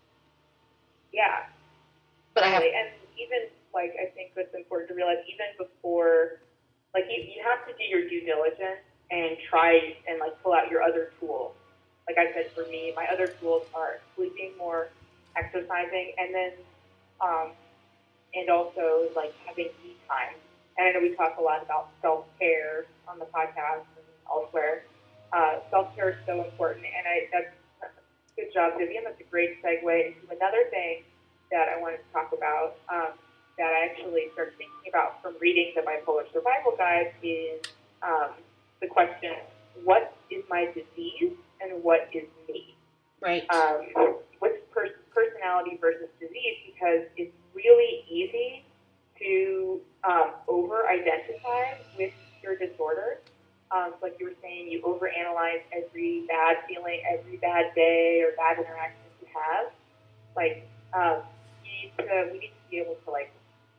Yeah, But I have, totally. And even, like, I think it's important to realize, even before, like, you, you have to do your due diligence and try and, like, pull out your other tools. Like I said, for me, my other tools are sleeping more, exercising, and then, um, and also, like, having me time. And I know we talk a lot about self-care on the podcast and elsewhere. Uh, self-care is so important, and I that's good job, Vivian. That's a great segue into another thing that I wanted to talk about, um, that I actually started thinking about from reading the Bipolar Survival Guide is um, the question, what is my disease and what is me? right. Um, what's per- personality versus disease? Because it's really easy to um, over-identify with your disorder. Um, so like you were saying, you overanalyze every bad feeling, every bad day or bad interaction you have. Like, um, you need to, we need to be able to, like,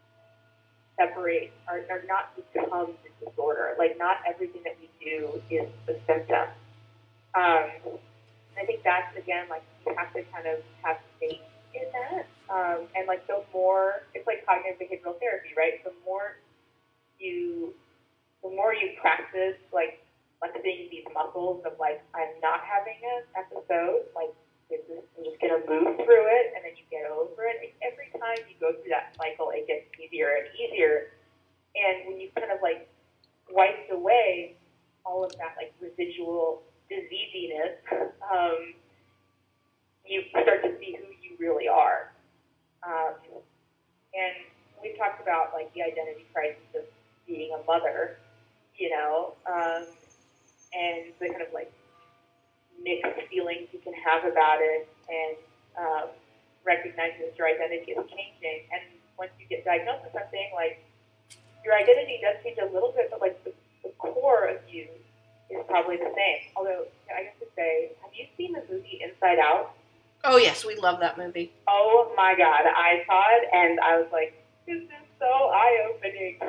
separate or, or not become the disorder. Like, not everything that we do is the symptom. Um, I think that's, again, like, you have to kind of have faith in that. Um, and, like, the more, it's like cognitive behavioral therapy, right? The more you, the more you practice, like, flexing these muscles of, like, I'm not having an episode, like, this is, I'm just going to move through it, and then you get over it. And every time you go through that cycle, it gets easier and easier. And when you kind of, like, wiped away all of that, like, residual diseasiness, um, you start to see who you really are. Um, and we talked about, like, the identity crisis of being a mother, you know, um, and the kind of, like, mixed feelings you can have about it, and um, recognizing that your identity is changing. And once you get diagnosed with something, like, your identity does change a little bit, but, like, the, the core of you is probably the same. Although, I have to say, have you seen the movie Inside Out? Oh yes, we love that movie. Oh my God, I saw it and I was like, this is so eye-opening.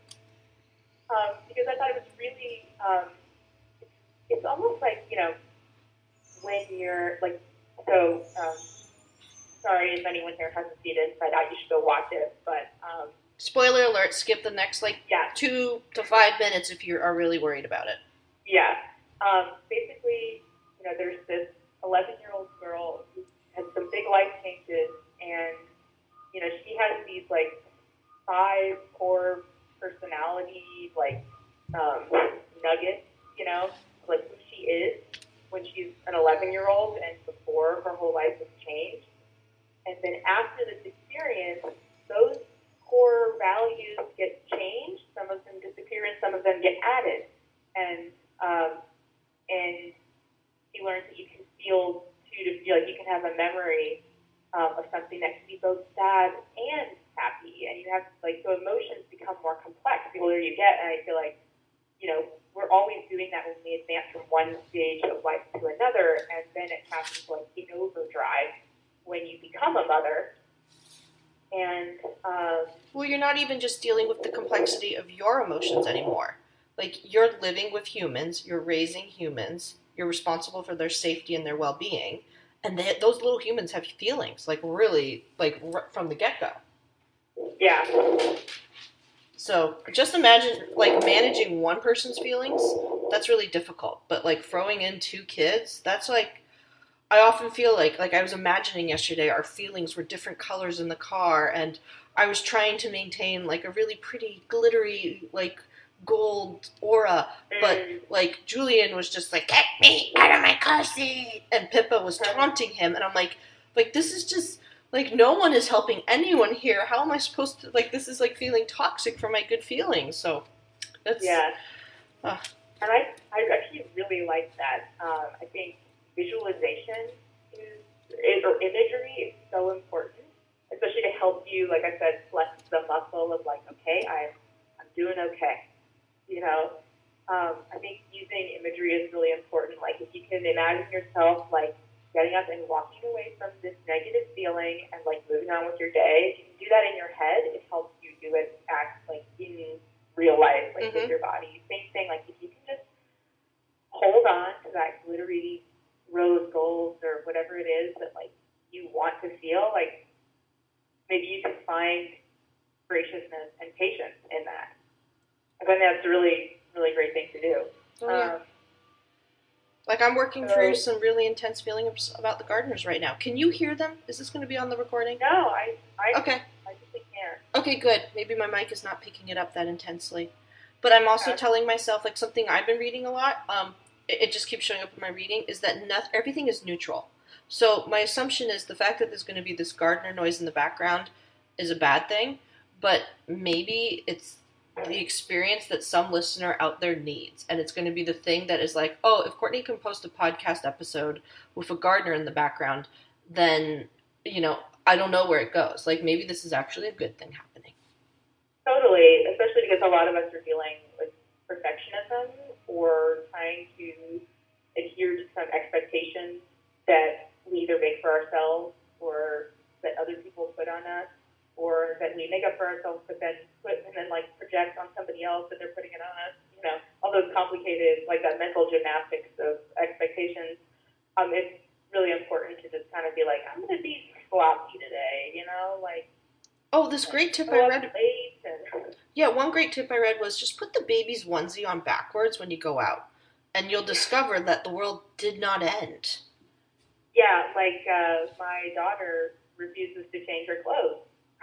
Um, because I thought it was really, um, it's almost like, you know, when when you're like, so, um, sorry if anyone here hasn't seen it, but I you should go watch it. But um, spoiler alert: skip the next like yeah, two to five minutes if you are really worried about it. yeah. Um, basically, you know, there's this eleven-year-old girl who has some big life changes, and you know, she has these like five core personality like um, nuggets, you know, like who she is when she's an eleven-year-old and before her whole life has changed. And then after this experience, those core values get changed. Some of them disappear, and some of them get added. And um, and she learns that you can feel too to feel like you can have a memory um, of something that can be both sad and happy, and you have like so emotions become more complex the older you get. And I feel like you know we're always doing that when we advance from one stage of life to another, and then it happens like in overdrive when you become a mother. And um, well, you're not even just dealing with the complexity of your emotions anymore. Like, you're living with humans, you're raising humans, you're responsible for their safety and their well-being, and they, those little humans have feelings, like, really, like, r- from the get-go. yeah, So, just imagine, like, managing one person's feelings, that's really difficult. But, like, throwing in two kids, that's, like, I often feel like, like I was imagining yesterday, our feelings were different colors in the car, and I was trying to maintain, like, a really pretty, glittery, like, gold aura, but, mm, like, Julian was just like, get me out of my car seat, and Pippa was taunting him, and I'm like, like, this is just, like, no one is helping anyone here, how am I supposed to, like, this is, like, feeling toxic for my good feelings, so, that's, yeah. uh, And I, I actually really like that. Um, I think visualization is, is, or imagery is so important, especially to help you, like I said, flex the muscle of like, okay, I'm, I'm doing okay. You know, um, I think using imagery is really important. Like if you can imagine yourself like getting up and walking away from this negative feeling and like moving on with your day, if you can do that in your head, it helps you do it act like in real life, like mm-hmm. with your body. Same thing, like if you can just hold on to that glittery rose gold or whatever it is that like you want to feel, like maybe you can find graciousness and patience in that. I think that's a really, really great thing to do. Oh, yeah. Um, Like, I'm working so, through some really intense feelings about the gardeners right now. Can you hear them? Is this going to be on the recording? No, I, I, okay. I just can't. Okay, good. Maybe my mic is not picking it up that intensely. But I'm also Okay. telling myself, like, something I've been reading a lot, um, it, it just keeps showing up in my reading, is that not, everything is neutral. So my assumption is the fact that there's going to be this gardener noise in the background is a bad thing, but maybe it's the experience that some listener out there needs. And it's going to be the thing that is like, oh, if Courtney can post a podcast episode with a gardener in the background, then, you know, I don't know where it goes. Like, maybe this is actually a good thing happening. Totally, especially because a lot of us are dealing with perfectionism or trying to adhere to some expectations that we either make for ourselves or that other people put on us, or that we make up for ourselves but then put and then like project on somebody else that they're putting it on us. You know, all those complicated, like that mental gymnastics of expectations. Um, it's really important to just kind of be like, I'm going to be sloppy today, you know, like. Oh, this great tip I read. And... Yeah, one great tip I read was just put the baby's onesie on backwards when you go out, and you'll discover that the world did not end. Yeah, like uh, my daughter refuses to change her clothes.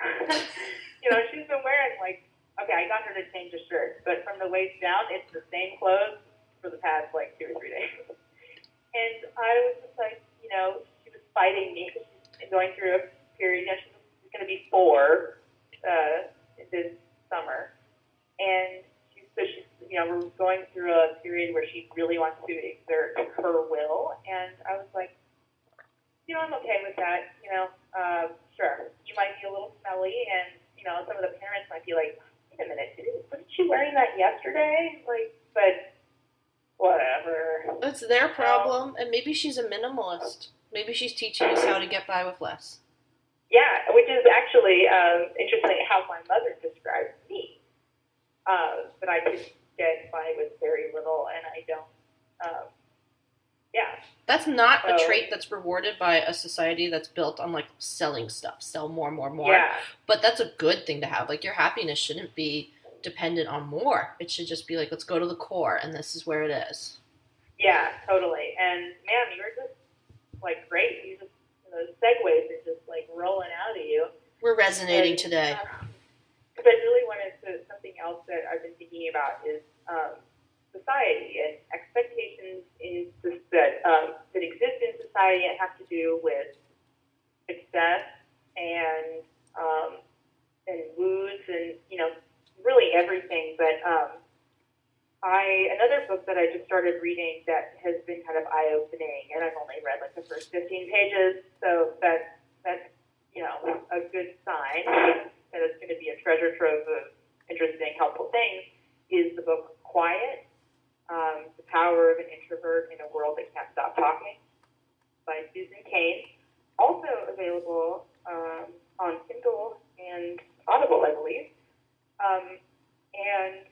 You know, she's been wearing like, okay, I got her to change a shirt, but from the waist down, it's the same clothes for the past like two or three days. And I was just like, you know, she was fighting me. She's going through a period. You know, she's going to be four uh, this summer, and she's so she's you know we're going through a period where she really wants to exert her will, and I was like, you know, I'm okay with that. You know, uh, sure, you might be a little smelly, and you know, some of the parents might be like, wait a minute, didn't, wasn't she wearing that yesterday? Like, but. Whatever. It's their problem, and maybe she's a minimalist. Maybe she's teaching us how to get by with less. Yeah, which is actually um, interesting how my mother describes me. Uh, that I could get by with very little, and I don't. Um, yeah, That's not so, a trait that's rewarded by a society that's built on, like, selling stuff. Sell more, more, more. Yeah. But that's a good thing to have. Like, your happiness shouldn't be dependent on more. It should just be like, let's go to the core, and this is where it is. Yeah, totally. And, man, you're just, like, great. You just, those segues are just, like, rolling out of you. We're resonating and, today. Because uh, I really wanted to, something else that I've been thinking about is um, society and expectations in, that, um, that exist in society and have to do with success and, um, and moods and, you know, really everything. But um, I another book that I just started reading that has been kind of eye-opening, and I've only read like the first fifteen pages, so that that's you know a good sign that it's going to be a treasure trove of interesting, helpful things. Is the book Quiet? Um, the Power of an Introvert in a World That Can't Stop Talking by Susan Cain. Also available um, on Kindle and Audible, I believe. Um, and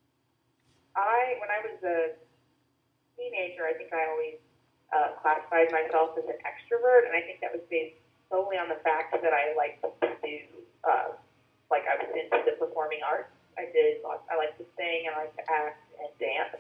I, when I was a teenager, I think I always uh, classified myself as an extrovert, and I think that was based solely on the fact that I liked to do, uh, like I was into the performing arts. I did, I like to sing, I like to act and dance.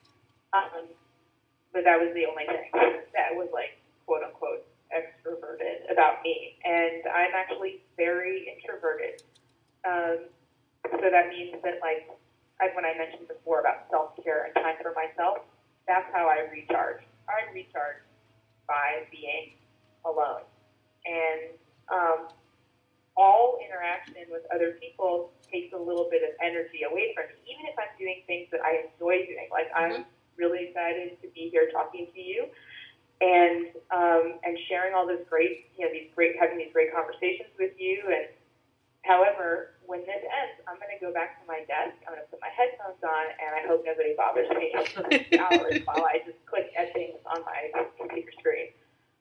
Um, but that was the only thing that was like, quote unquote, extroverted about me. And I'm actually very introverted. Um, so that means that, like, I, when I mentioned before about self-care and time for myself, that's how I recharge. I recharge by being alone. And um, all interaction with other people takes a little bit of energy away from me, even if I'm doing things that I enjoy doing. Like, mm-hmm. I'm really excited to be here talking to you and um, and sharing all this great, you know, these great, having these great conversations with you. And however, when this ends, I'm going to go back to my desk, I'm going to put my headphones on, and I hope nobody bothers me for hours while I just click at things on my computer screen.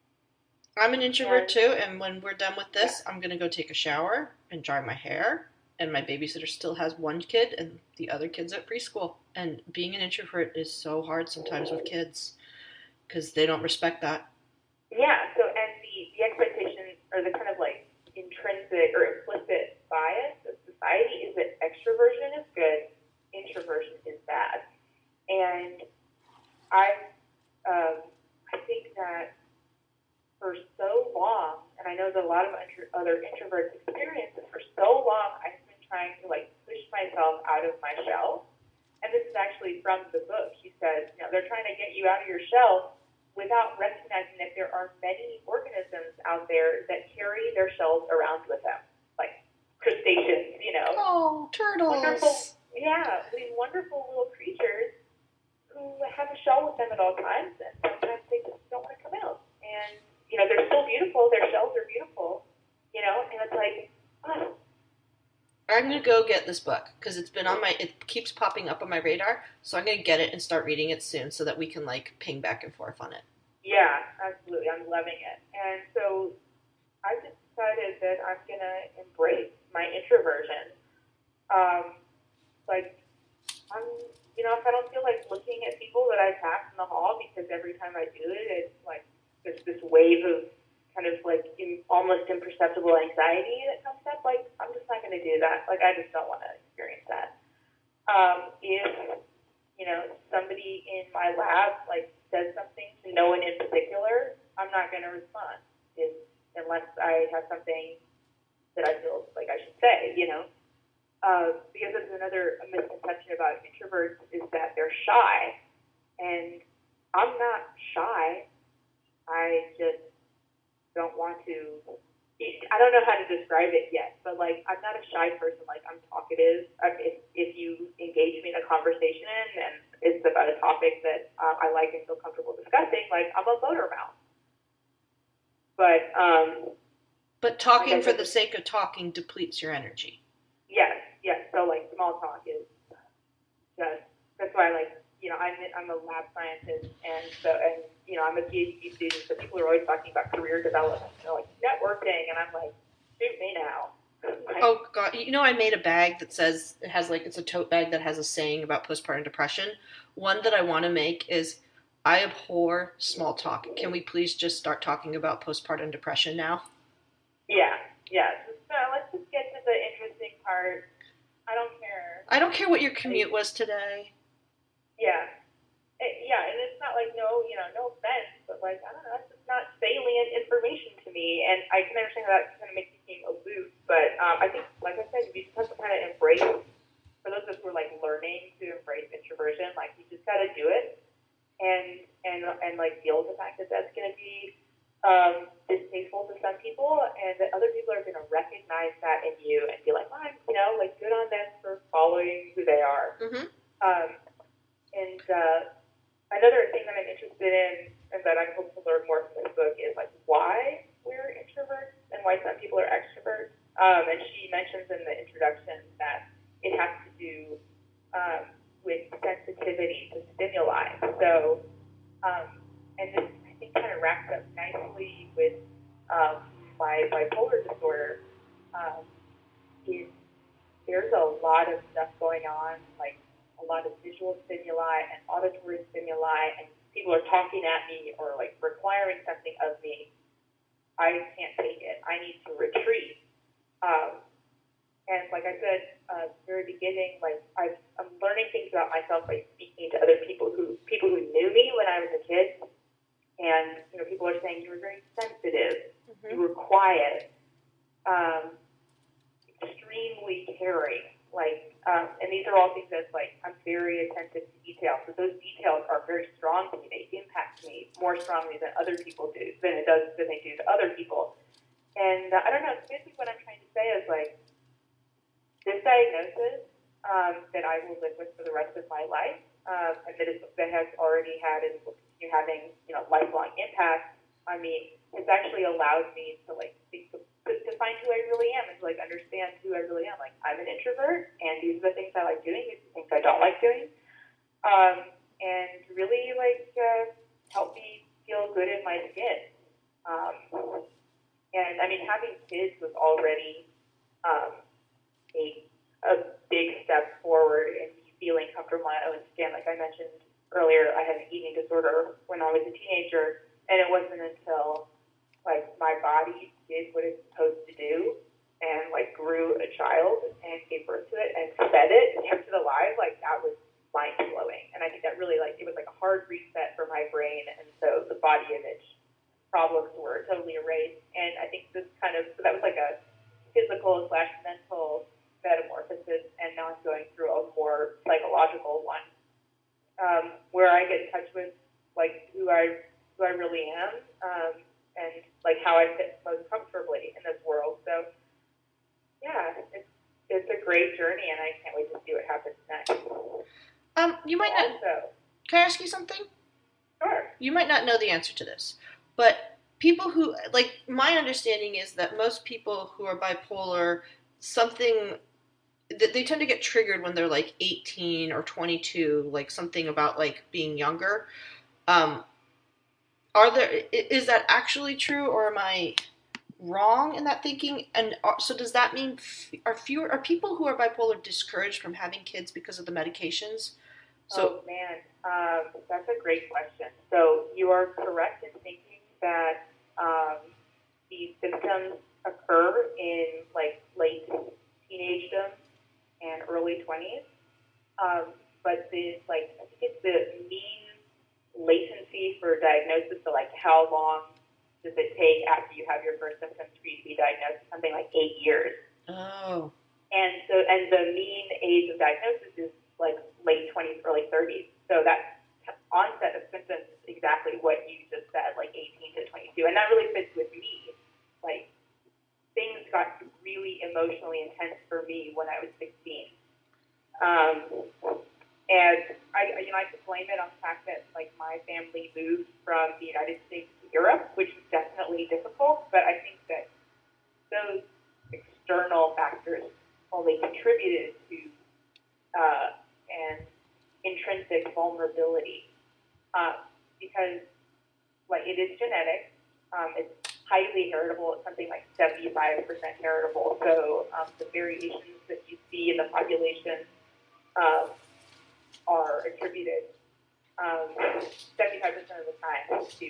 I'm an introvert and, too, and when we're done with this, yeah. I'm going to go take a shower and dry my hair, and my babysitter still has one kid, and the other kid's at preschool. And being an introvert is so hard sometimes with kids, because they don't respect that. Yeah, so, and the, the expectation, or the kind of like intrinsic or implicit bias of society is that extroversion is good, introversion is bad. And I, um, I think that for so long, and I know that a lot of other introverts experience it, for so long I've been trying to like push myself out of my shell. And this is actually from the book. She says, you know, they're trying to get you out of your shell without recognizing that there are many organisms out there that carry their shells around with them, like crustaceans, you know. Oh, turtles. Wonderful, yeah, these wonderful little creatures who have a shell with them at all times, and sometimes they just don't want to come out. And, you know, they're still beautiful, their shells are beautiful, you know, and it's like, oh. I'm going to go get this book, because it's been on my, it keeps popping up on my radar, so I'm going to get it and start reading it soon so that we can, like, ping back and forth on it. Yeah, absolutely. I'm loving it. And so I've decided that I'm going to embrace my introversion. Um, like, I'm, you know, if I don't feel like looking at people that I pass in the hall, because every time I do it, it's like, there's this wave of kind of like in, almost imperceptible anxiety that comes up. Like, I'm just not going to do that. Like, I just don't want to experience that. Um, if, you know, somebody in my lab, like, says something to no one in particular, I'm not going to respond if, unless I have something that I feel like I should say, you know. Uh, because there's another misconception about introverts is that they're shy. And I'm not shy. I just don't want to, I don't know how to describe it yet, but like, I'm not a shy person. Like, I'm talkative. I mean, if, if you engage me in a conversation and it's about a topic that uh, I like and feel comfortable discussing, like, I'm a motor mouth. But, um, but talking for the sake of talking depletes your energy. Yes, yes. So like, small talk is just, that's why I like, you know, I'm I'm a lab scientist, and so, and, you know, I'm a PhD student, so people are always talking about career development, you know, like networking, and I'm like, shoot me now. Like, oh, God. You know, I made a bag that says, it has like, it's a tote bag that has a saying about postpartum depression. One that I want to make is, I abhor small talk. Can we please just start talking about postpartum depression now? Yeah, yeah. So let's just get to the interesting part. I don't care. I don't care what your commute was today. Yeah. It, yeah, and it's not like, no, you know, no offense, but like, I don't know, that's just not salient information to me. And I can understand how that kind of makes you seem aloof, but um, I think, like I said, we just have to kind of embrace, for those of us who are like learning to embrace introversion, like you just got to do it and, and, and like deal with the fact that that's going to be um, distasteful to some people and that other people are going to recognize that in you and be like, well, I'm, you know, like good on them for following who they are. Mm-hmm. Um, and, uh, Another thing that I'm interested in and that I'm hoping to learn more from this book is like why we're introverts and why some people are extroverts. Um, and she mentions in the introduction that it has to do um, with sensitivity to stimuli. So, um, and this I think kind of wraps up nicely with um, my bipolar disorder. Um, is there's a lot of stuff going on, like a lot of visual stimuli and auditory stimuli, and people are talking at me or like requiring something of me. I can't take it. I need to retreat. Um, and like I said uh, at the very beginning, like I've, I'm learning things about myself by speaking to other people who people who knew me when I was a kid. And you know, people are saying you were very sensitive, mm-hmm. you were quiet, um, extremely caring. Like, um, and these are all things that, like, I'm very attentive to detail. So those details are very strong to me. They impact me more strongly than other people do, than it does than they do to other people. And uh, I don't know. Basically, what I'm trying to say is like this diagnosis um, that I will live with for the rest of my life, um, and that, is, that has already had and will continue having, you know, lifelong impact on me. It's actually allowed me to like think. To, to find who I really am and to like understand who I really am. Like I'm an introvert and these are the things I like doing, these are the things I don't like doing. Um, and really like uh, help me feel good in my skin. Um, and I mean having kids was already um, a, a big step forward in me feeling comfortable in my own skin. Like I mentioned earlier, I had an eating disorder when I was a teenager, and it wasn't until like my body did what it's supposed to do and like grew a child and gave birth to it and fed it and kept it alive, like that was mind blowing. And I think that really like it was like a hard reset for my brain, and so the body image problems were totally erased. And I think this kind of so that was like a physical slash mental metamorphosis, and now I'm going through a more psychological one, um, where I get in touch with like who I who I really am. Um, and like how I fit most comfortably in this world. So yeah, it's it's a great journey, and I can't wait to see what happens next. Um, you might not. Also, can I ask you something? Sure. You might not know the answer to this, but people who like my understanding is that most people who are bipolar, something that they tend to get triggered when they're like eighteen or twenty-two, like something about like being younger. Um, Are there? Is that actually true, or am I wrong in that thinking? And are, so, does that mean are fewer are people who are bipolar discouraged from having kids because of the medications? So, oh man, um, that's a great question. So you are correct in thinking that um, these symptoms occur in like late teenagedom and early twenties, um, but the like I think it's the mean latency for diagnosis, so like how long does it take after you have your first symptoms for you to be diagnosed? Something like eight years. Oh. And so, and the mean age of diagnosis is like late twenties, early thirties. So that onset of symptoms is exactly what you just said, like eighteen to twenty-two. And that really fits with me. Like things got really emotionally intense for me when I was sixteen. Um, And I, you know, I could blame it on the fact that like my family moved from the United States to Europe, which was definitely difficult. But I think that those external factors only contributed to uh, an intrinsic vulnerability um, because, like, it is genetic. Um, it's highly heritable. It's something like seventy-five percent heritable. So um, the variations that you see in the population. Um, are attributed, um, seventy-five percent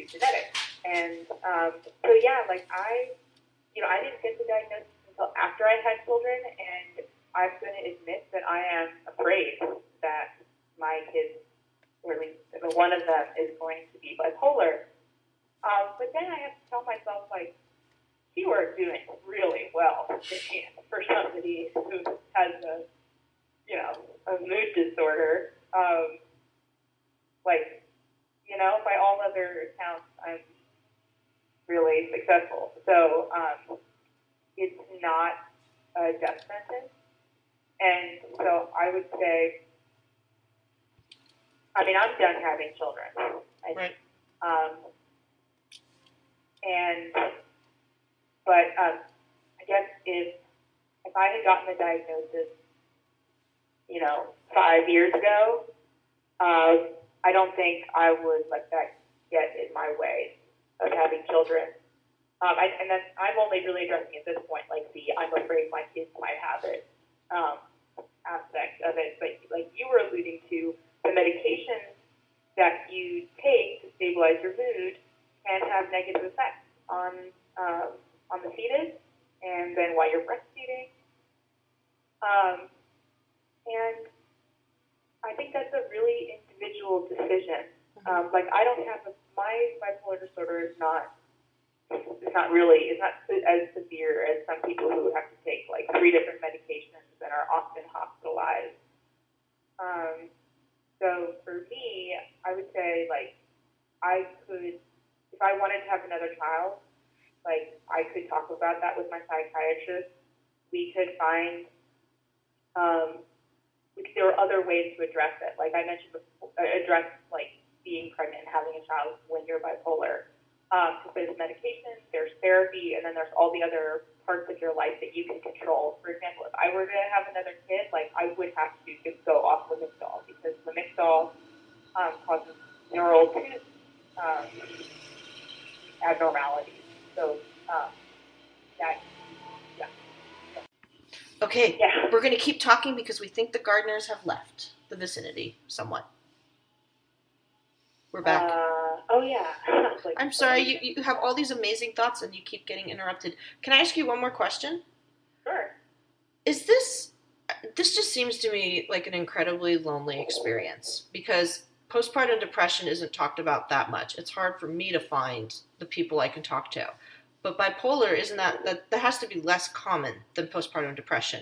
genetics. And um, so, yeah, like I, you know, I didn't get the diagnosis until after I had children, and I'm going to admit that I am afraid that my kids, or at least one of them, is going to be bipolar. Um, but then I have to tell myself, like, you are doing really well for somebody who has a, you know, a mood disorder. Um, like, you know, by all other accounts, I'm really successful. So um, it's not a death sentence. And so I would say, I mean, I'm done having children. I, right. Um, and, but um, I guess if if I had gotten the diagnosis, you know, five years ago, uh, I don't think I would let that get in my way of having children. Um, I, and that's, I'm only really addressing at this point, like the I'm afraid my kids might have it um, aspect of it. But like you were alluding to, the medications that you take to stabilize your mood can have negative effects on um, on the fetus, and then while you're breastfeeding. Um, and I think that's a really individual decision. Um, like I don't have a, my bipolar disorder is not it's not really it's not as severe as some people who have to take like three different medications and are often hospitalized. Um, so for me, I would say like I could, if I wanted to have another child, like I could talk about that with my psychiatrist. We could find um, there are other ways to address it. Like I mentioned, before, address like being pregnant and having a child when you're bipolar. Um, so there's medication, there's therapy, and then there's all the other parts of your life that you can control. For example, if I were to have another kid, like I would have to just go off Lamictal because Lamictal um, causes neural tooth um, abnormalities. So um, that, yeah. Okay, yeah. We're going to keep talking because we think the gardeners have left the vicinity somewhat. We're back. Uh, oh, yeah. Like, I'm sorry, you, you have all these amazing thoughts and you keep getting interrupted. Can I ask you one more question? Sure. Is this, this just seems to me like an incredibly lonely experience because postpartum depression isn't talked about that much. It's hard for me to find the people I can talk to. But bipolar, isn't that, that, that has to be less common than postpartum depression?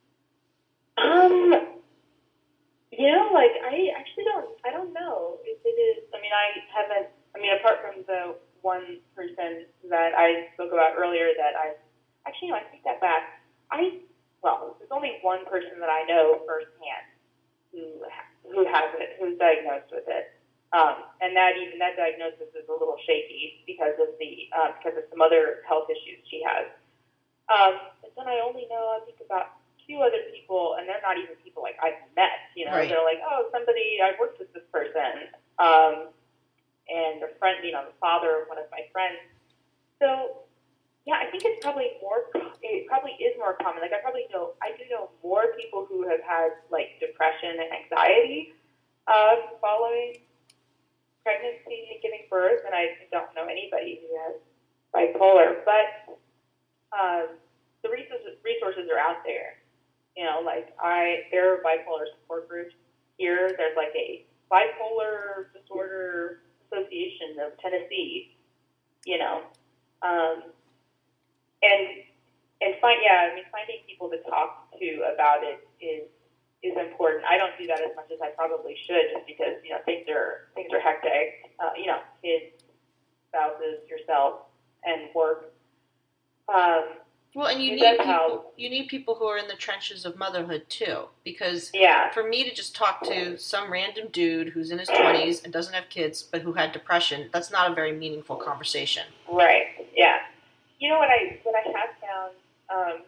Um, you know, like, I actually don't, I don't know if it is, I mean, I haven't, I mean, apart from the one person that I spoke about earlier that I, actually, no, I take that back. I, well, there's only one person that I know firsthand who, who has it, who's diagnosed with it. Um, and that even that diagnosis is a little shaky because of the, uh, because of some other health issues she has. Um, and then I only know, I think, about two other people, and they're not even people like I've met, you know, right. They're like, oh, somebody, I've worked with this person, um, and a friend, you know, the father of one of my friends. So, yeah, I think it's probably more, it probably is more common. Like, I probably know, I do know more people who have had, like, depression and anxiety uh, following pregnancy and giving birth, and I don't know anybody who has bipolar, but um, the resources, resources are out there. You know, like I, there are bipolar support groups here. There's like a bipolar disorder association of Tennessee. You know, um, and and find yeah, I mean finding people to talk to about it is is important. I don't do that as much as I probably should, just because you know things are things are hectic. Uh, you know, kids, spouses, yourself, and work. Um, Well, and you need people. You need people who are in the trenches of motherhood too, because yeah. for me to just talk to some random dude who's in his twenties and doesn't have kids but who had depression, that's not a very meaningful conversation. Right. Yeah. You know what I what I have found um,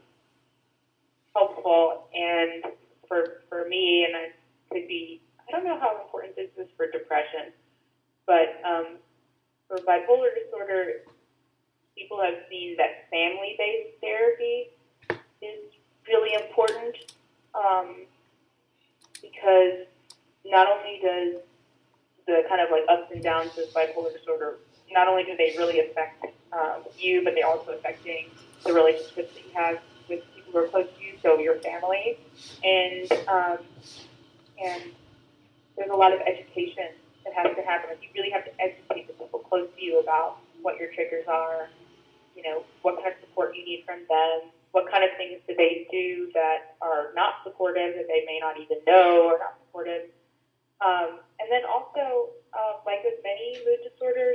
helpful, and for for me, and it could be I don't know how important this is for depression, but um, for bipolar disorder. People have seen that family-based therapy is really important um, because not only does the kind of like ups and downs of bipolar disorder, not only do they really affect um, you, but they also affecting the relationships that you have with people who are close to you, so your family. And um, and there's a lot of education that has to happen. Like you really have to educate the people close to you about what your triggers are, you know, what kind of support you need from them, what kind of things do they do that are not supportive, that they may not even know are not supportive. Um, and then also, uh, like with many mood disorders,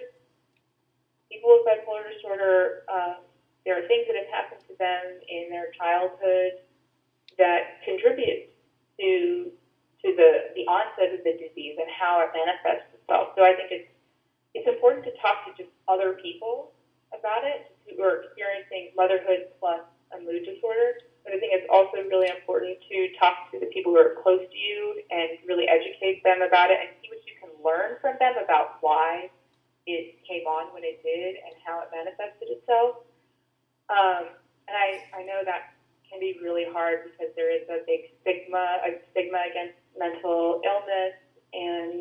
people with bipolar disorder, uh, there are things that have happened to them in their childhood that contribute to to the, the onset of the disease and how it manifests itself. So I think it's it's important to talk to just other people about it who are experiencing motherhood plus a mood disorder. But I think it's also really important to talk to the people who are close to you and really educate them about it and see what you can learn from them about why it came on when it did and how it manifested itself. Um, and I, I know that can be really hard because there is a big stigma, a stigma against mental illness, and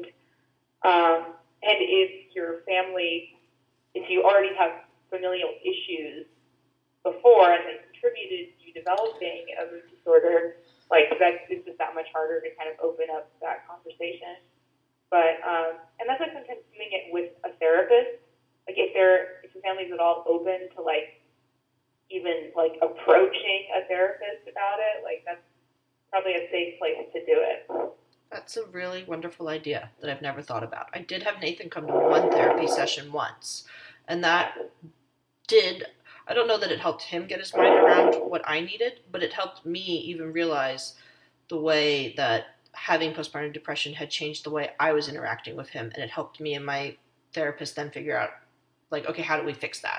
um, and if your family, if you already have familial issues before and they contributed to you developing a mood disorder, like that, it's just that much harder to kind of open up that conversation. But um, and that's why sometimes doing it with a therapist, like if they're if your family's at all open to like even like approaching a therapist about it, like that's probably a safe place to do it. That's a really wonderful idea that I've never thought about. I did have Nathan come to one therapy session once, and that did, I don't know that it helped him get his mind around what I needed, but it helped me even realize the way that having postpartum depression had changed the way I was interacting with him, and it helped me and my therapist then figure out, like, okay, how do we fix that?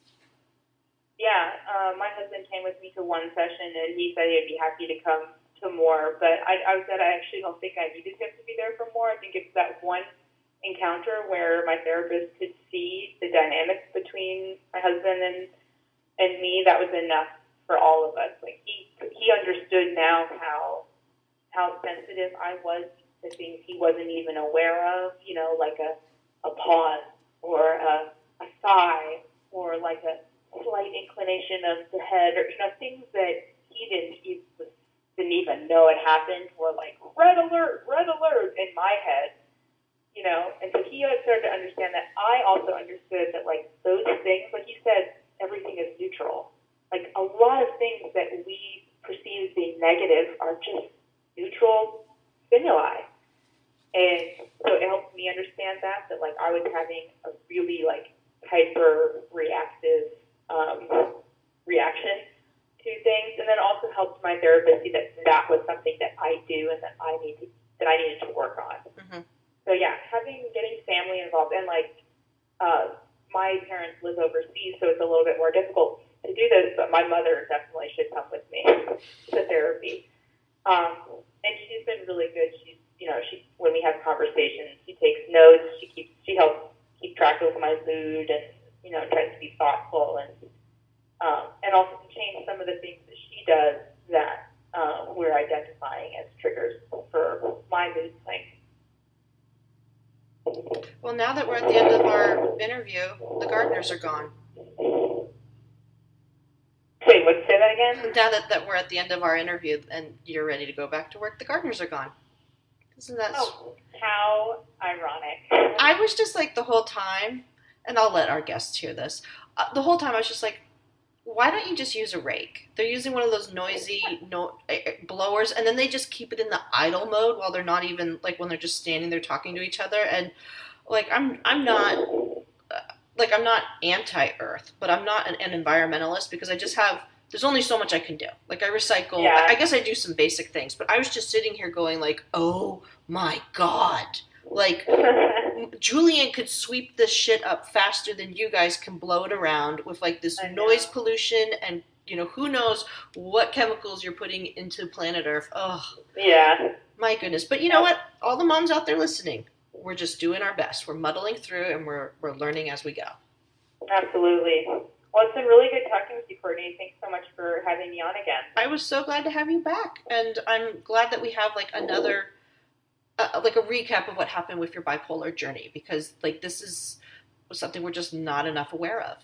Yeah, uh, my husband came with me to one session, and he said he'd be happy to come to more, but I, I said I actually don't think I needed him to be there for more. I think it's that one encounter where my therapist could see the dynamics between my husband and and me. That was enough for all of us. Like he he understood now how how sensitive I was to things he wasn't even aware of. You know, like a a pause or a, a sigh or like a slight inclination of the head, or you know, things that he didn't he didn't even know it happened were like red alert, red alert in my head, you know. And so he started to understand that. I also understood that like those things, like you said, everything is neutral. Like a lot of things that we perceive as being negative are just neutral stimuli. And so it helped me understand that, that like I was having a really like hyper reactive um, reaction to things, and then also helped my therapist see that that was something that I do and that I need to, that I needed to work on. Mm-hmm. So yeah, having getting family involved, and like uh, my parents live overseas, so it's a little bit more difficult to do this. But my mother definitely should come with me to therapy, um, and she's been really good. She's you know she when we have conversations, she takes notes. She keeps she helps keep track of my mood, and you know tries to be thoughtful and. Um, and also to change some of the things that she does that um, we're identifying as triggers for my mood swings. Well, now that we're at the end of our interview, the gardeners are gone. Wait, what? Say that again? Now that, that we're at the end of our interview and you're ready to go back to work, the gardeners are gone. Isn't that... Oh, how ironic. I was just like the whole time, and I'll let our guests hear this, uh, the whole time I was just like, why don't you just use a rake? They're using one of those noisy no, uh, blowers, and then they just keep it in the idle mode while they're not even, like, when they're just standing there talking to each other. And, like, I'm I'm not, uh, like, I'm not anti-earth, but I'm not an, an environmentalist because I just have, there's only so much I can do. Like, I recycle, yeah. I, I guess I do some basic things, but I was just sitting here going, like, oh, my God. Like... Julian could sweep this shit up faster than you guys can blow it around with like this noise pollution and you know who knows what chemicals you're putting into planet Earth. Oh, yeah, my goodness. But you know what? All the moms out there listening, we're just doing our best. We're muddling through and we're we're learning as we go. Absolutely. Well, it's been really good talking with you, Courtney. Thanks so much for having me on again. I was so glad to have you back, and I'm glad that we have like another uh, like a recap of what happened with your bipolar journey, because like this is something we're just not enough aware of.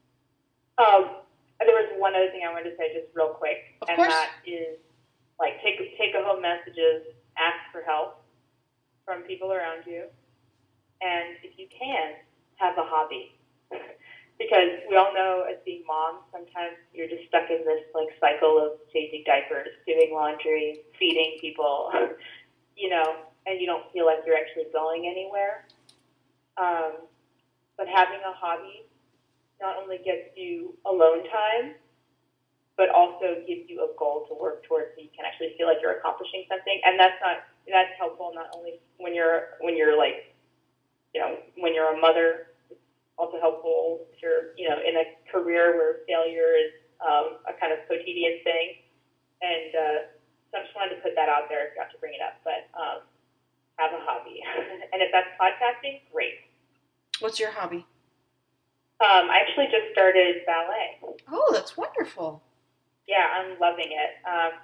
Um, there was one other thing I wanted to say just real quick, Of and course. that is like take take a home messages, ask for help from people around you, and if you can, have a hobby. Because we all know as being moms, sometimes you're just stuck in this like cycle of changing diapers, doing laundry, feeding people, you know, and you don't feel like you're actually going anywhere. Um, but having a hobby not only gets you alone time, but also gives you a goal to work towards, so you can actually feel like you're accomplishing something. And that's not that's helpful not only when you're when you're like, you know, when you're a mother. It's also helpful if you're, you know, in a career where failure is um, a kind of quotidian thing. And uh, so I just wanted to put that out there. I forgot to bring it up, but um, have a hobby. And if that's podcasting, great. What's your hobby? Um, I actually just started ballet. Oh, that's wonderful. Yeah, I'm loving it. Um,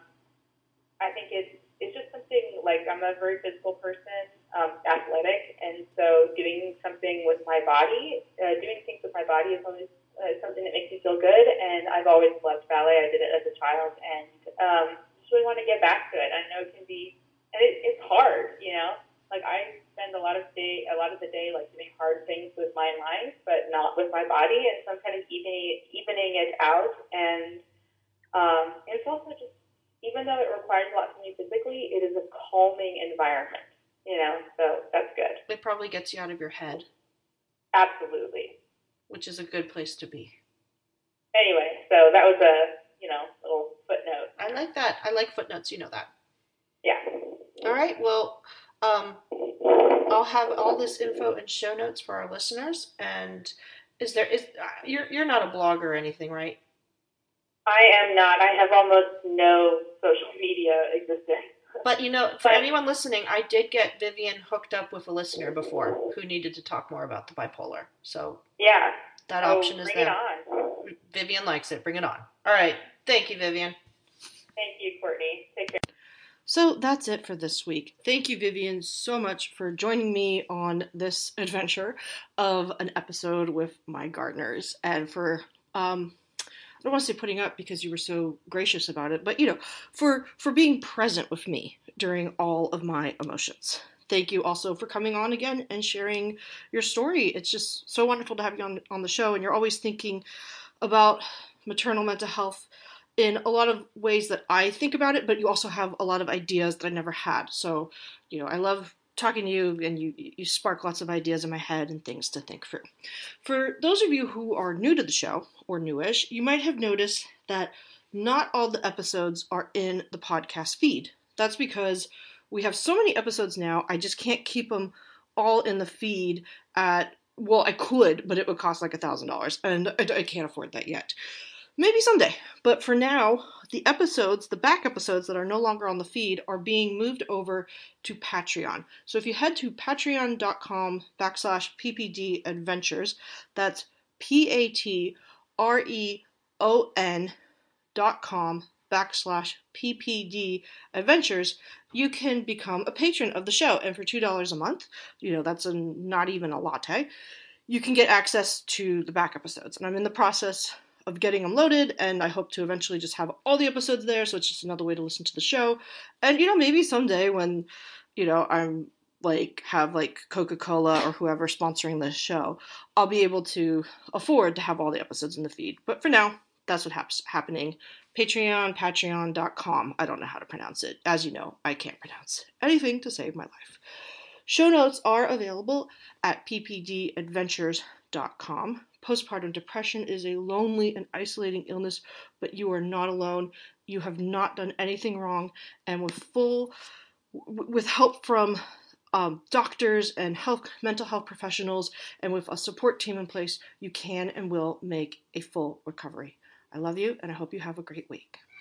I think it's it's just something like I'm a very physical person, um, athletic, and so doing something with my body, uh, doing things with my body is always uh, something that makes me feel good. And I've always loved ballet. I did it as a child, and um, just really want to get back to it. I know it can be, and it, it's hard, you know. Like I spend a lot of day, a lot of the day, like doing hard things with my mind, but not with my body, and so I'm kind of evening evening it out. And um, it's also just, even though it requires a lot from you physically, it is a calming environment, you know, so that's good. It probably gets you out of your head. Absolutely. Which is a good place to be. Anyway, so that was a, you know, little footnote. I like that. I like footnotes, you know that. Yeah. All right, well, um, I'll have all this info and show notes for our listeners. And is there, is, uh, you're, you're not a blogger or anything, right? I am not. I have almost no social media existence. But, you know, for But, anyone listening, I did get Vivian hooked up with a listener before who needed to talk more about the bipolar. So yeah. that Oh, option is bring there. it on. Vivian likes it. Bring it on. All right. Thank you, Vivian. Thank you, Courtney. Take care. So that's it for this week. Thank you, Vivian, so much for joining me on this adventure of an episode with my gardeners, and for um, I don't want to say putting up because you were so gracious about it, but you know, for for being present with me during all of my emotions. Thank you also for coming on again and sharing your story. It's just so wonderful to have you on on the show, and you're always thinking about maternal mental health in a lot of ways that I think about it, but you also have a lot of ideas that I never had. So, you know, I love talking to you, and you you spark lots of ideas in my head and things to think through. For those of you who are new to the show, or newish, you might have noticed that not all the episodes are in the podcast feed. That's because we have so many episodes now, I just can't keep them all in the feed at, well, I could, but it would cost like a thousand dollars, and I, I can't afford that yet. Maybe someday. But for now, the episodes, the back episodes that are no longer on the feed, are being moved over to Patreon. So if you head to patreon.com backslash ppd adventures, that's P-A-T-R-E-O-N dot com backslash ppd adventures, you can become a patron of the show. And for two dollars a month, you know, that's a, not even a latte, you can get access to the back episodes. And I'm in the process of getting them loaded, and I hope to eventually just have all the episodes there, so it's just another way to listen to the show. And, you know, maybe someday when, you know, I'm, like, have, like, Coca-Cola or whoever sponsoring this show, I'll be able to afford to have all the episodes in the feed. But for now, that's what happens happening. Patreon, patreon dot com. I don't know how to pronounce it. As you know, I can't pronounce anything to save my life. Show notes are available at p p d adventures dot com. Postpartum depression is a lonely and isolating illness, but you are not alone. You have not done anything wrong, and with full, with help from um, doctors and health, mental health professionals, and with a support team in place, you can and will make a full recovery. I love you, and I hope you have a great week.